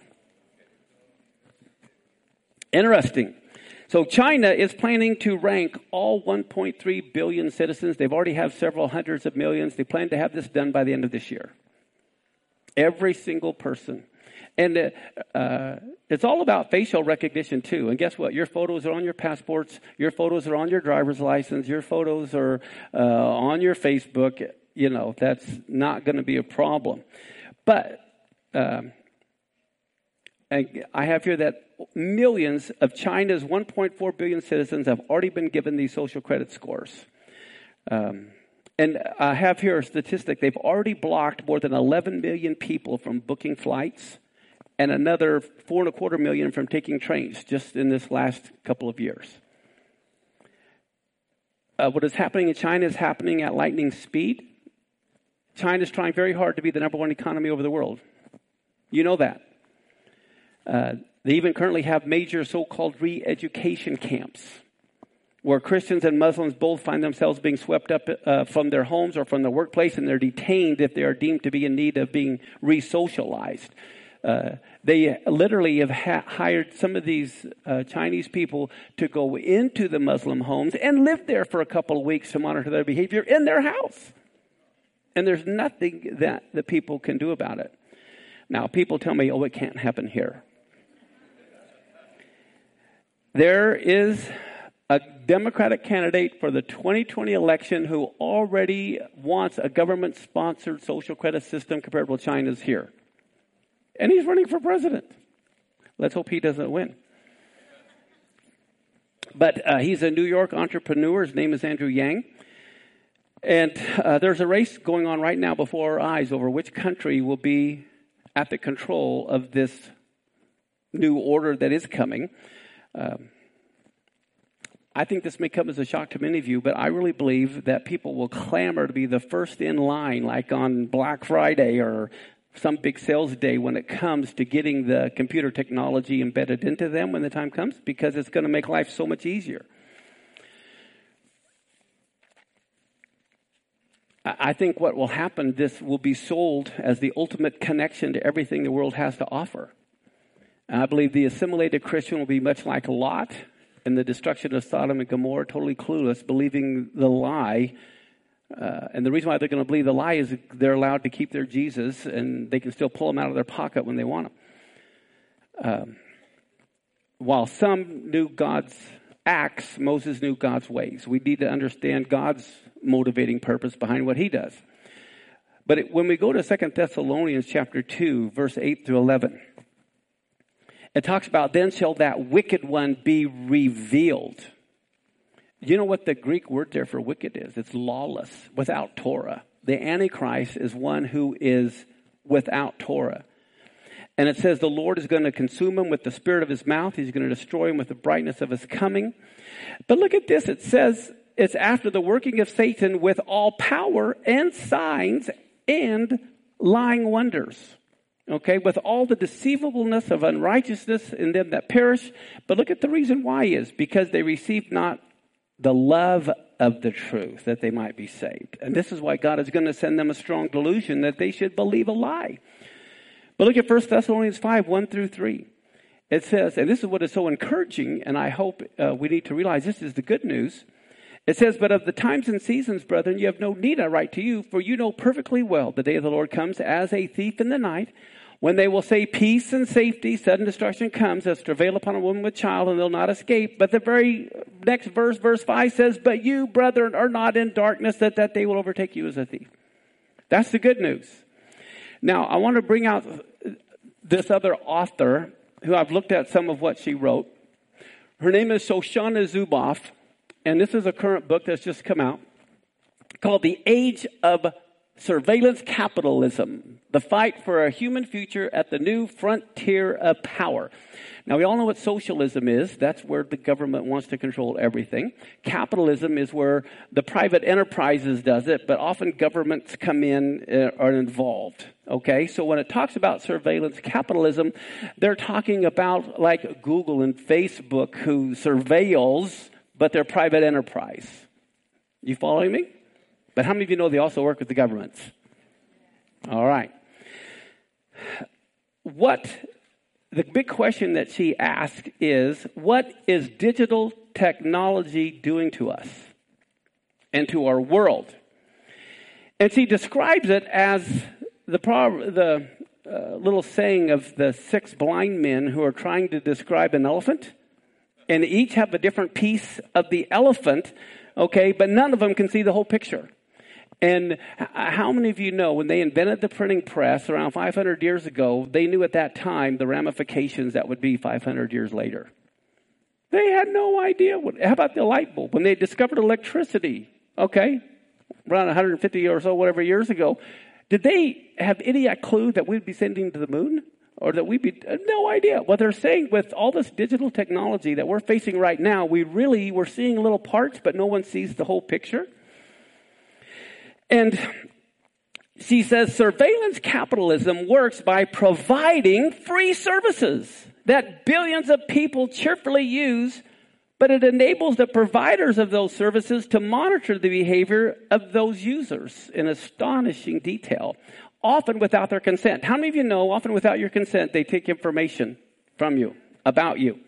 Interesting. So China is planning to rank all one point three billion citizens. They've already have several hundreds of millions. They plan to have this done by the end of this year. Every single person. And uh, uh, it's all about facial recognition, too. And guess what? Your photos are on your passports. Your photos are on your driver's license. Your photos are uh, on your Facebook. You know, that's not going to be a problem. But um, I have here that millions of China's one point four billion citizens have already been given these social credit scores. Um, and I have here a statistic. They've already blocked more than eleven million people from booking flights and another four and a quarter million from taking trains just in this last couple of years. Uh, what is happening in China is happening at lightning speed. China is trying very hard to be the number one economy over the world. You know that. Uh, they even currently have major so-called re-education camps where Christians and Muslims both find themselves being swept up uh, from their homes or from their workplace, and they're detained if they are deemed to be in need of being re-socialized. Uh, they literally have ha- hired some of these uh, Chinese people to go into the Muslim homes and live there for a couple of weeks to monitor their behavior in their house. And there's nothing that the people can do about it. Now, people tell me, oh, it can't happen here. There is a Democratic candidate for the twenty twenty election who already wants a government-sponsored social credit system comparable to China's here. And he's running for president. Let's hope he doesn't win. But uh, he's a New York entrepreneur. His name is Andrew Yang. And uh, there's a race going on right now before our eyes over which country will be at the control of this new order that is coming. Um, I think this may come as a shock to many of you, but I really believe that people will clamor to be the first in line, like on Black Friday or some big sales day when it comes to getting the computer technology embedded into them when the time comes, because it's going to make life so much easier. I think what will happen, this will be sold as the ultimate connection to everything the world has to offer. And I believe the assimilated Christian will be much like Lot in the destruction of Sodom and Gomorrah, totally clueless, believing the lie. Uh, and the reason why they're going to believe the lie is they're allowed to keep their Jesus, and they can still pull him out of their pocket when they want him. Um, while some knew God's acts, Moses knew God's ways. We need to understand God's motivating purpose behind what he does. But it, when we go to Second Thessalonians chapter two, verse eight through eleven, it talks about, then shall that wicked one be revealed. You know what the Greek word there for wicked is? It's lawless, without Torah. The Antichrist is one who is without Torah. And it says the Lord is going to consume him with the spirit of his mouth. He's going to destroy him with the brightness of his coming. But look at this. It says it's after the working of Satan with all power and signs and lying wonders. Okay, with all the deceivableness of unrighteousness in them that perish. But look at the reason why is because they received not the love of the truth, that they might be saved. And this is why God is going to send them a strong delusion that they should believe a lie. But look at First Thessalonians five, one through three. It says, and this is what is so encouraging, and I hope uh, we need to realize this is the good news. It says, but of the times and seasons, brethren, you have no need I write to you, for you know perfectly well the day of the Lord comes as a thief in the night. When they will say peace and safety, sudden destruction comes as travail upon a woman with child, and they'll not escape. But the very next verse, verse five says, but you, brethren, are not in darkness, that that day will overtake you as a thief. That's the good news. Now, I want to bring out this other author who I've looked at some of what she wrote. Her name is Shoshana Zuboff, and this is a current book that's just come out called The Age of Surveillance Capitalism, the fight for a human future at the new frontier of power. Now, we all know what socialism is. That's where the government wants to control everything. Capitalism is where the private enterprises does it, but often governments come in uh, are involved. Okay, so when it talks about surveillance capitalism, they're talking about like Google and Facebook who surveils, but they're private enterprise. You following me? But how many of you know they also work with the governments? All right. What the big question that she asked is, what is digital technology doing to us and to our world? And she describes it as the the uh, little saying of the six blind men who are trying to describe an elephant, and each have a different piece of the elephant, okay, but none of them can see the whole picture. And how many of you know when they invented the printing press around five hundred years ago, they knew at that time the ramifications that would be five hundred years later? They had no idea. What, how about the light bulb? When they discovered electricity, okay, around one hundred fifty or so, whatever years ago, did they have any clue that we'd be sending to the moon? Or that we'd be, no idea. What they're saying with all this digital technology that we're facing right now, we really, we're seeing little parts, but no one sees the whole picture. And she says surveillance capitalism works by providing free services that billions of people cheerfully use, but it enables the providers of those services to monitor the behavior of those users in astonishing detail, often without their consent. How many of you know, often without your consent, they take information from you, about you?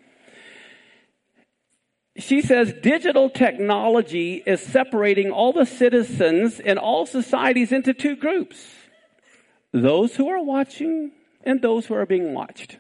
She says digital technology is separating all the citizens in all societies into two groups. Those who are watching and those who are being watched.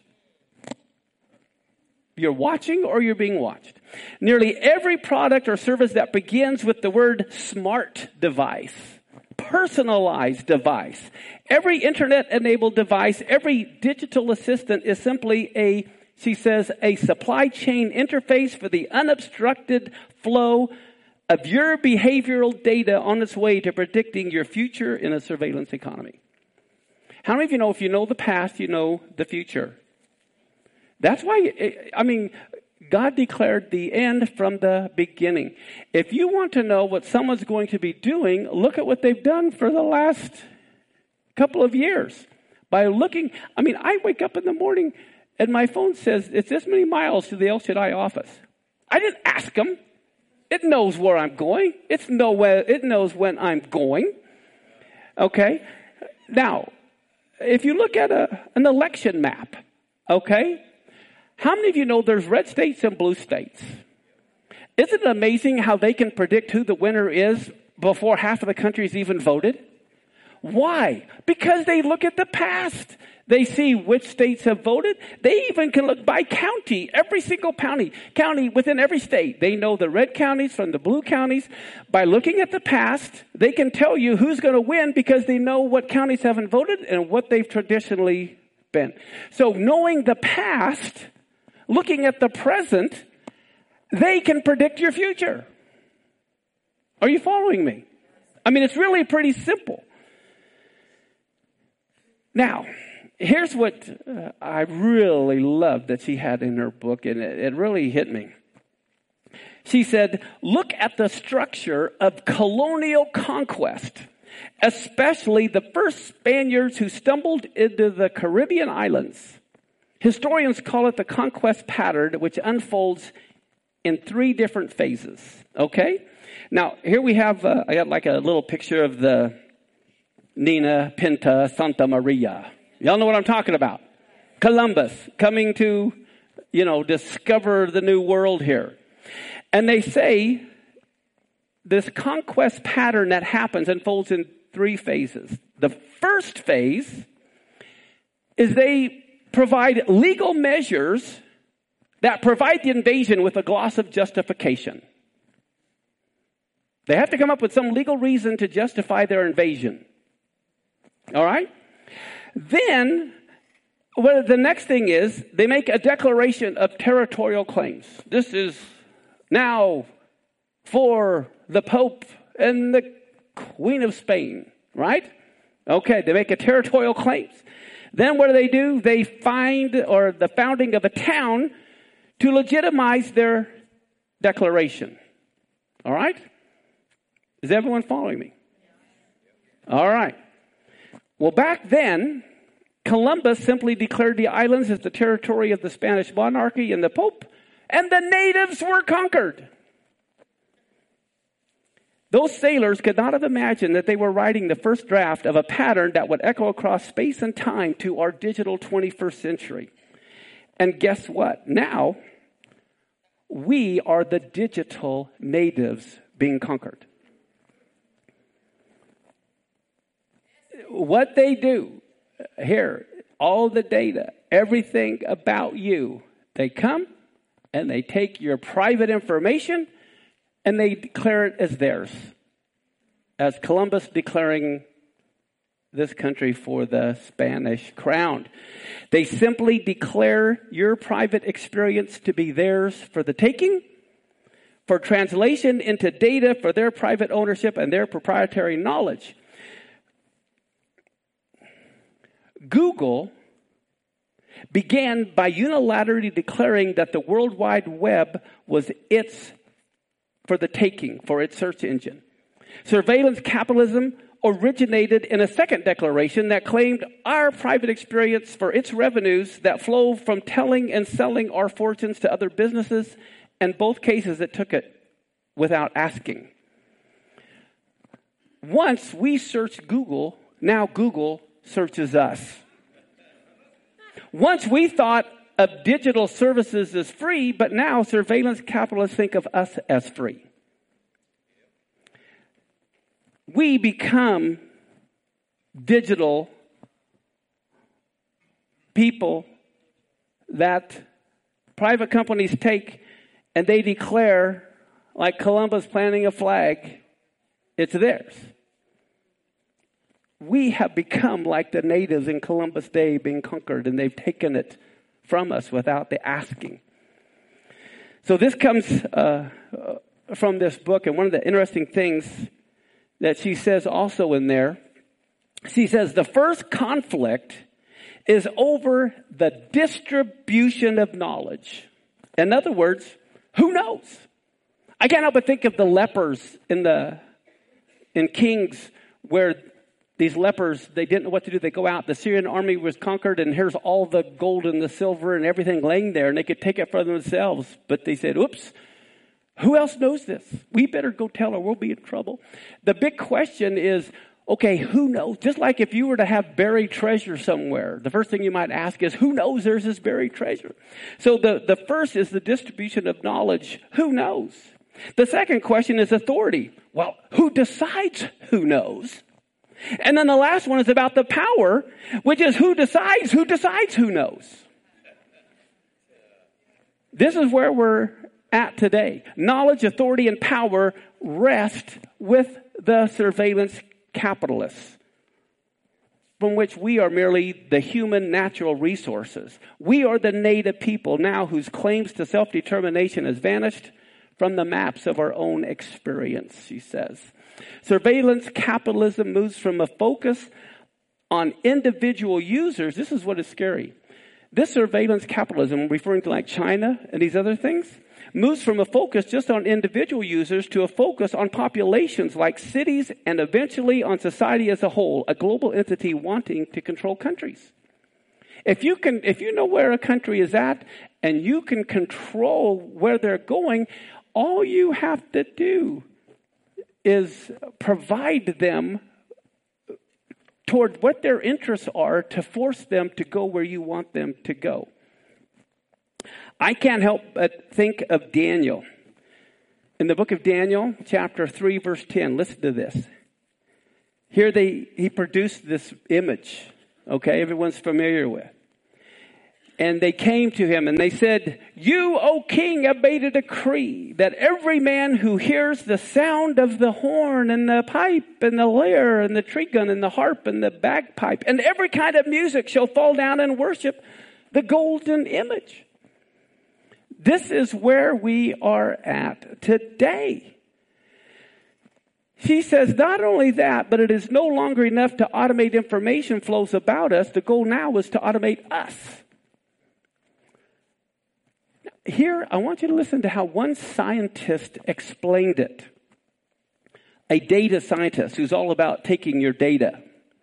You're watching or you're being watched. Nearly every product or service that begins with the word smart device, personalized device, every internet-enabled device, every digital assistant is simply a She says, a supply chain interface for the unobstructed flow of your behavioral data on its way to predicting your future in a surveillance economy. How many of you know if you know the past, you know the future? That's why, I mean, God declared the end from the beginning. If you want to know what someone's going to be doing, look at what they've done for the last couple of years. By looking, I mean, I wake up in the morning and my phone says, it's this many miles to the El Shaddai office. I didn't ask them. It knows where I'm going. It's nowhere, it knows when I'm going. Okay? Now, if you look at a, an election map, okay? How many of you know there's red states and blue states? Isn't it amazing how they can predict who the winner is before half of the country's even voted? Why? Because they look at the past. They see which states have voted. They even can look by county, every single county, county within every state. They know the red counties from the blue counties. By looking at the past, they can tell you who's going to win because they know what counties haven't voted and what they've traditionally been. So knowing the past, looking at the present, they can predict your future. Are you following me? I mean, it's really pretty simple. Now, here's what uh, I really loved that she had in her book, and it, it really hit me. She said, look at the structure of colonial conquest, especially the first Spaniards who stumbled into the Caribbean islands. Historians call it the conquest pattern, which unfolds in three different phases. Okay? Now, here we have, uh, I got like a little picture of the Nina Pinta Santa Maria. Y'all know what I'm talking about. Columbus coming to, you know, discover the new world here. And they say this conquest pattern that happens unfolds in three phases. The first phase is they provide legal measures that provide the invasion with a gloss of justification. They have to come up with some legal reason to justify their invasion. All right? Then, well, the next thing is they make a declaration of territorial claims. This is now for the Pope and the Queen of Spain, right? Okay, they make a territorial claims. Then what do they do? They find, or the founding of a town to legitimize their declaration. All right? Is everyone following me? All right. Well, back then, Columbus simply declared the islands as the territory of the Spanish monarchy and the Pope, and the natives were conquered. Those sailors could not have imagined that they were writing the first draft of a pattern that would echo across space and time to our digital twenty-first century. And guess what? Now, we are the digital natives being conquered. What they do, here, all the data, everything about you, they come and they take your private information and they declare it as theirs. As Columbus declaring this country for the Spanish crown. They simply declare your private experience to be theirs for the taking, for translation into data for their private ownership and their proprietary knowledge. Google began by unilaterally declaring that the World Wide Web was its for the taking, for its search engine. Surveillance capitalism originated in a second declaration that claimed our private experience for its revenues that flow from telling and selling our fortunes to other businesses. In both cases, it took it without asking. Once we searched Google, now Google searches us. Once we thought of digital services as free, but now surveillance capitalists think of us as free. We become digital people that private companies take and they declare, like Columbus planting a flag, it's theirs. We have become like the natives in Columbus Day being conquered, and they've taken it from us without the asking. So this comes uh, from this book, and one of the interesting things that she says also in there, she says the first conflict is over the distribution of knowledge. In other words, who knows? I can't help but think of the lepers in the in Kings, where these lepers, they didn't know what to do. They go out. The Syrian army was conquered, and here's all the gold and the silver and everything laying there, and they could take it for themselves. But they said, oops, who else knows this? We better go tell her. We'll be in trouble. The big question is, okay, who knows? Just like if you were to have buried treasure somewhere, the first thing you might ask is, who knows there's this buried treasure? So the, the first is the distribution of knowledge. Who knows? The second question is authority. Well, who decides who knows? And then the last one is about the power, which is who decides who decides who knows. This is where we're at today. Knowledge, authority, and power rest with the surveillance capitalists, from which we are merely the human natural resources. We are the native people now whose claims to self-determination has vanished from the maps of our own experience, she says. Surveillance capitalism moves from a focus on individual users. This is what is scary. This surveillance capitalism, referring to like China and these other things, moves from a focus just on individual users to a focus on populations like cities and eventually on society as a whole, a global entity wanting to control countries. If you can, if you know where a country is at and you can control where they're going, all you have to do is provide them toward what their interests are to force them to go where you want them to go. I can't help but think of Daniel. In the book of Daniel, chapter three, verse ten, listen to this. Here they he produced this image Okay, everyone's familiar with. And they came to him and they said, "You, O king, have made a decree that every man who hears the sound of the horn and the pipe and the lyre and the trigon and the harp and the bagpipe and every kind of music shall fall down and worship the golden image." This is where we are at today. She says not only that, but it is no longer enough to automate information flows about us. The goal now is to automate us. Here, I want you to listen to how one scientist explained it. A data scientist who's all about taking your data.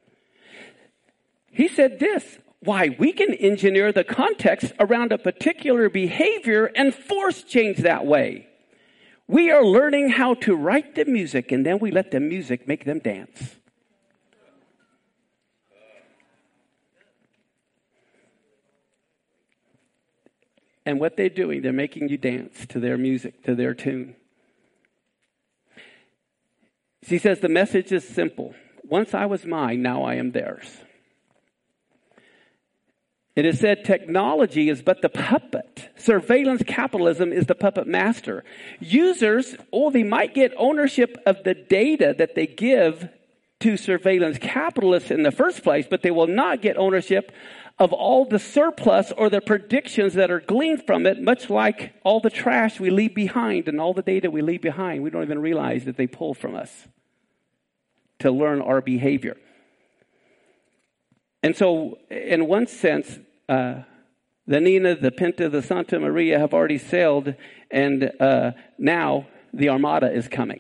He said this: "Why, we can engineer the context around a particular behavior and force change that way. We are learning how to write the music, and then we let the music make them dance." And what they're doing, they're making you dance to their music, to their tune. She says the message is simple. Once I was mine, now I am theirs. It is said technology is but the puppet. Surveillance capitalism is the puppet master. Users, oh, they might get ownership of the data that they give to surveillance capitalists in the first place, but they will not get ownership of all the surplus or the predictions that are gleaned from it, much like all the trash we leave behind and all the data we leave behind. We don't even realize that they pull from us to learn our behavior. And so, in one sense, uh, the Nina, the Pinta, the Santa Maria have already sailed, and uh, now the Armada is coming.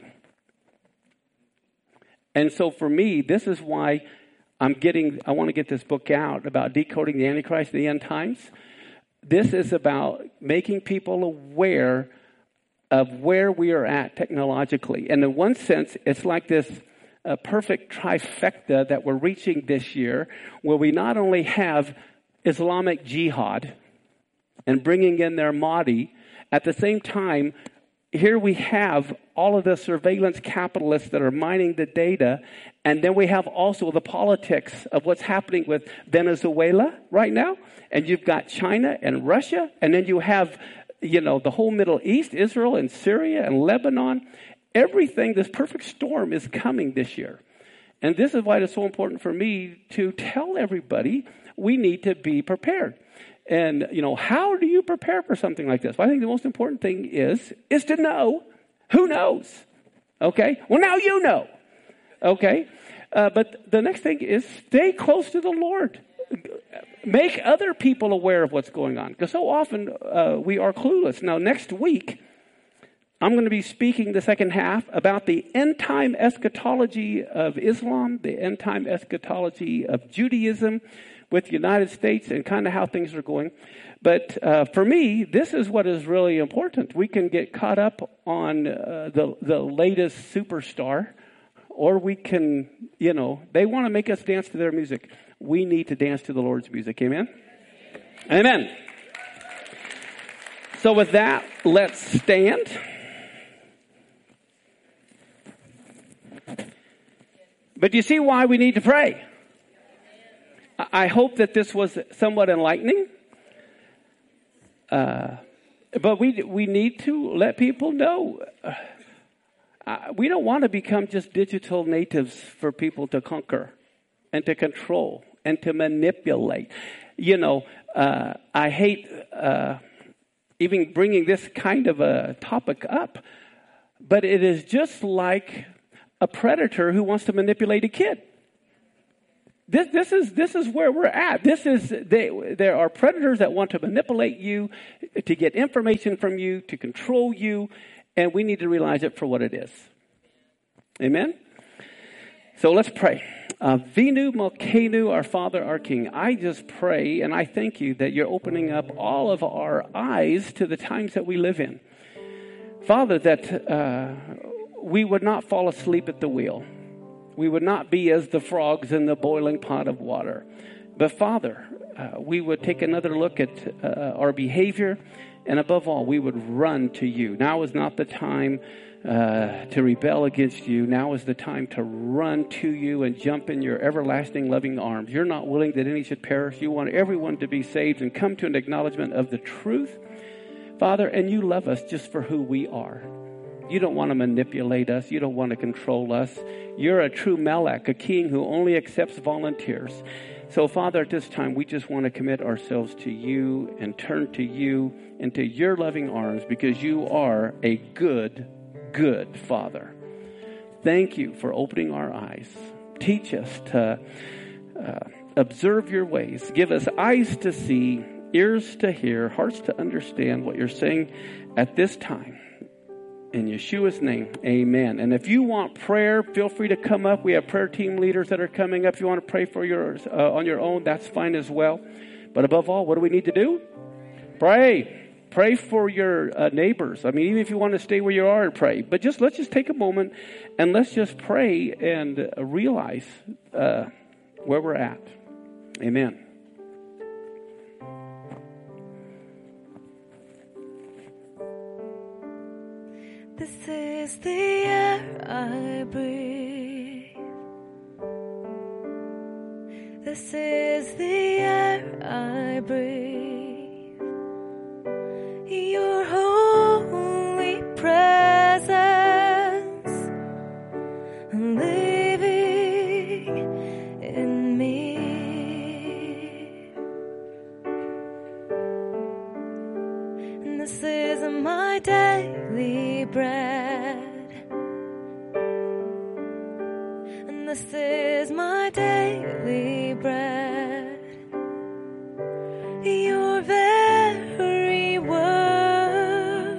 And so for me, this is why I'm getting, I want to get this book out about decoding the Antichrist and the end times. This is about making people aware of where we are at technologically. And in one sense, it's like this uh, perfect trifecta that we're reaching this year, where we not only have Islamic jihad and bringing in their Mahdi, at the same time, here we have all of the surveillance capitalists that are mining the data, and then we have also the politics of what's happening with Venezuela right now, and you've got China and Russia, and then you have, you know, the whole Middle East, Israel and Syria and Lebanon. Everything, this perfect storm is coming this year. And this is why it's so important for me to tell everybody we need to be prepared. And, you know, how do you prepare for something like this? Well, I think the most important thing is, is to know who knows. Okay? Well, now you know. Okay? Uh, but the next thing is stay close to the Lord. Make other people aware of what's going on. Because so often uh, we are clueless. Now, next week, I'm going to be speaking the second half about the end-time eschatology of Islam, the end-time eschatology of Judaism, with the United States and kind of how things are going. But uh, for me, this is what is really important. We can get caught up on uh, the, the latest superstar, or we can, you know, they want to make us dance to their music. We need to dance to the Lord's music. Amen? Amen. So with that, let's stand. But you see why we need to pray. I hope that this was somewhat enlightening. Uh, but we we need to let people know. Uh, we don't want to become just digital natives for people to conquer and to control and to manipulate. You know, uh, I hate uh, even bringing this kind of a topic up, but it is just like a predator who wants to manipulate a kid. This, this is this is where we're at. This is they, there are predators that want to manipulate you, to get information from you, to control you, and we need to realize it for what it is. Amen? So let's pray. Uh, Venu Malkenu, our Father, our King. I just pray and I thank you that you're opening up all of our eyes to the times that we live in. Father, that uh, we would not fall asleep at the wheel. We would not be as the frogs in the boiling pot of water. But Father, uh, we would take another look at uh, our behavior, And above all, we would run to you. Now is not the time uh, to rebel against you. Now is the time to run to you and jump in your everlasting loving arms. You're not willing that any should perish. You want everyone to be saved and come to an acknowledgement of the truth, Father, and you love us just for who we are. You don't want to manipulate us. You don't want to control us. You're a true Melech, a king who only accepts volunteers. So, Father, at this time, we just want to commit ourselves to you and turn to you and to your loving arms because you are a good, good Father. Thank you for opening our eyes. Teach us to uh, observe your ways. Give us eyes to see, ears to hear, hearts to understand what you're saying at this time. In Yeshua's name, amen. And if you want prayer, feel free to come up. We have prayer team leaders that are coming up. If you want to pray for yours uh, on your own, that's fine as well. But above all, what do we need to do? Pray. Pray for your uh, neighbors. I mean, even if you want to stay where you are and pray. But just let's just take a moment and let's just pray and uh, realize uh, where we're at. Amen. This is the air I breathe. This is the air I breathe. Your holy presence living in me. And this is my daily bread, and this is my daily bread. Your very word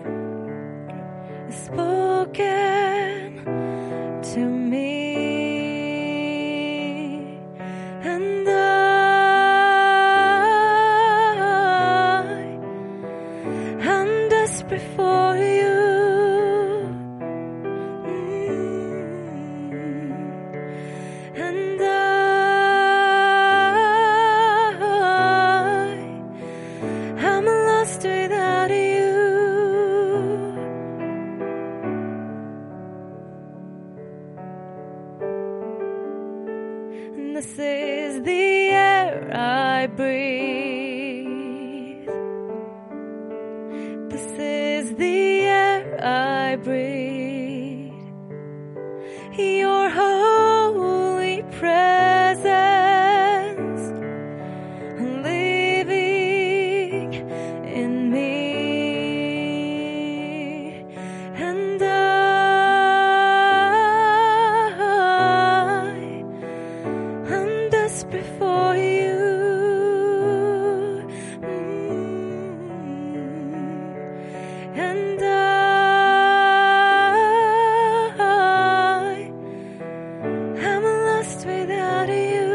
is spoken to me, and I am desperate for you. This is the air I breathe. This is the air I breathe. Your holy presence living in me, and before you, mm-hmm. and I am lost without you.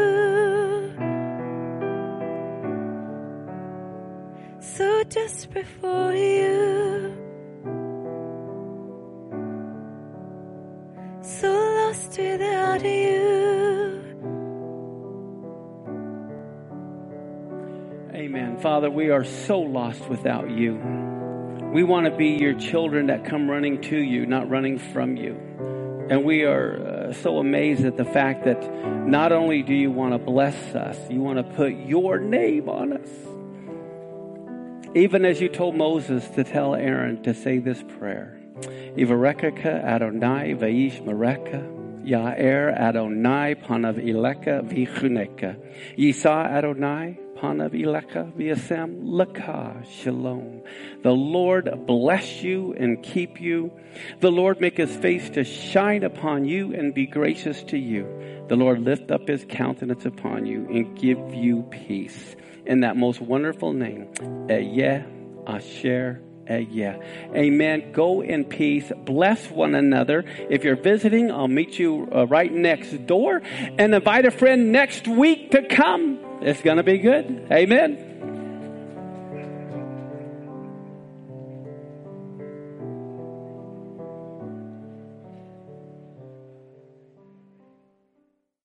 So desperate for you, so lost without you. Amen. Father, we are so lost without you. We want to be your children that come running to you, not running from you. And we are uh, so amazed at the fact that not only do you want to bless us, you want to put your name on us. Even as you told Moses to tell Aaron to say this prayer. Ivarekaka Adonai Vaish Mareka. Ya'er Adonai Panav Ileka Vichuneka. Yisa Adonai Panav Ileka Viasem Laka Shalom. The Lord bless you and keep you. The Lord make his face to shine upon you and be gracious to you. The Lord lift up his countenance upon you and give you peace. In that most wonderful name, Eyeh Asher. Uh, yeah. Amen. Go in peace. Bless one another. If you're visiting, I'll meet you uh, right next door. And invite a friend next week to come. It's going to be good. Amen.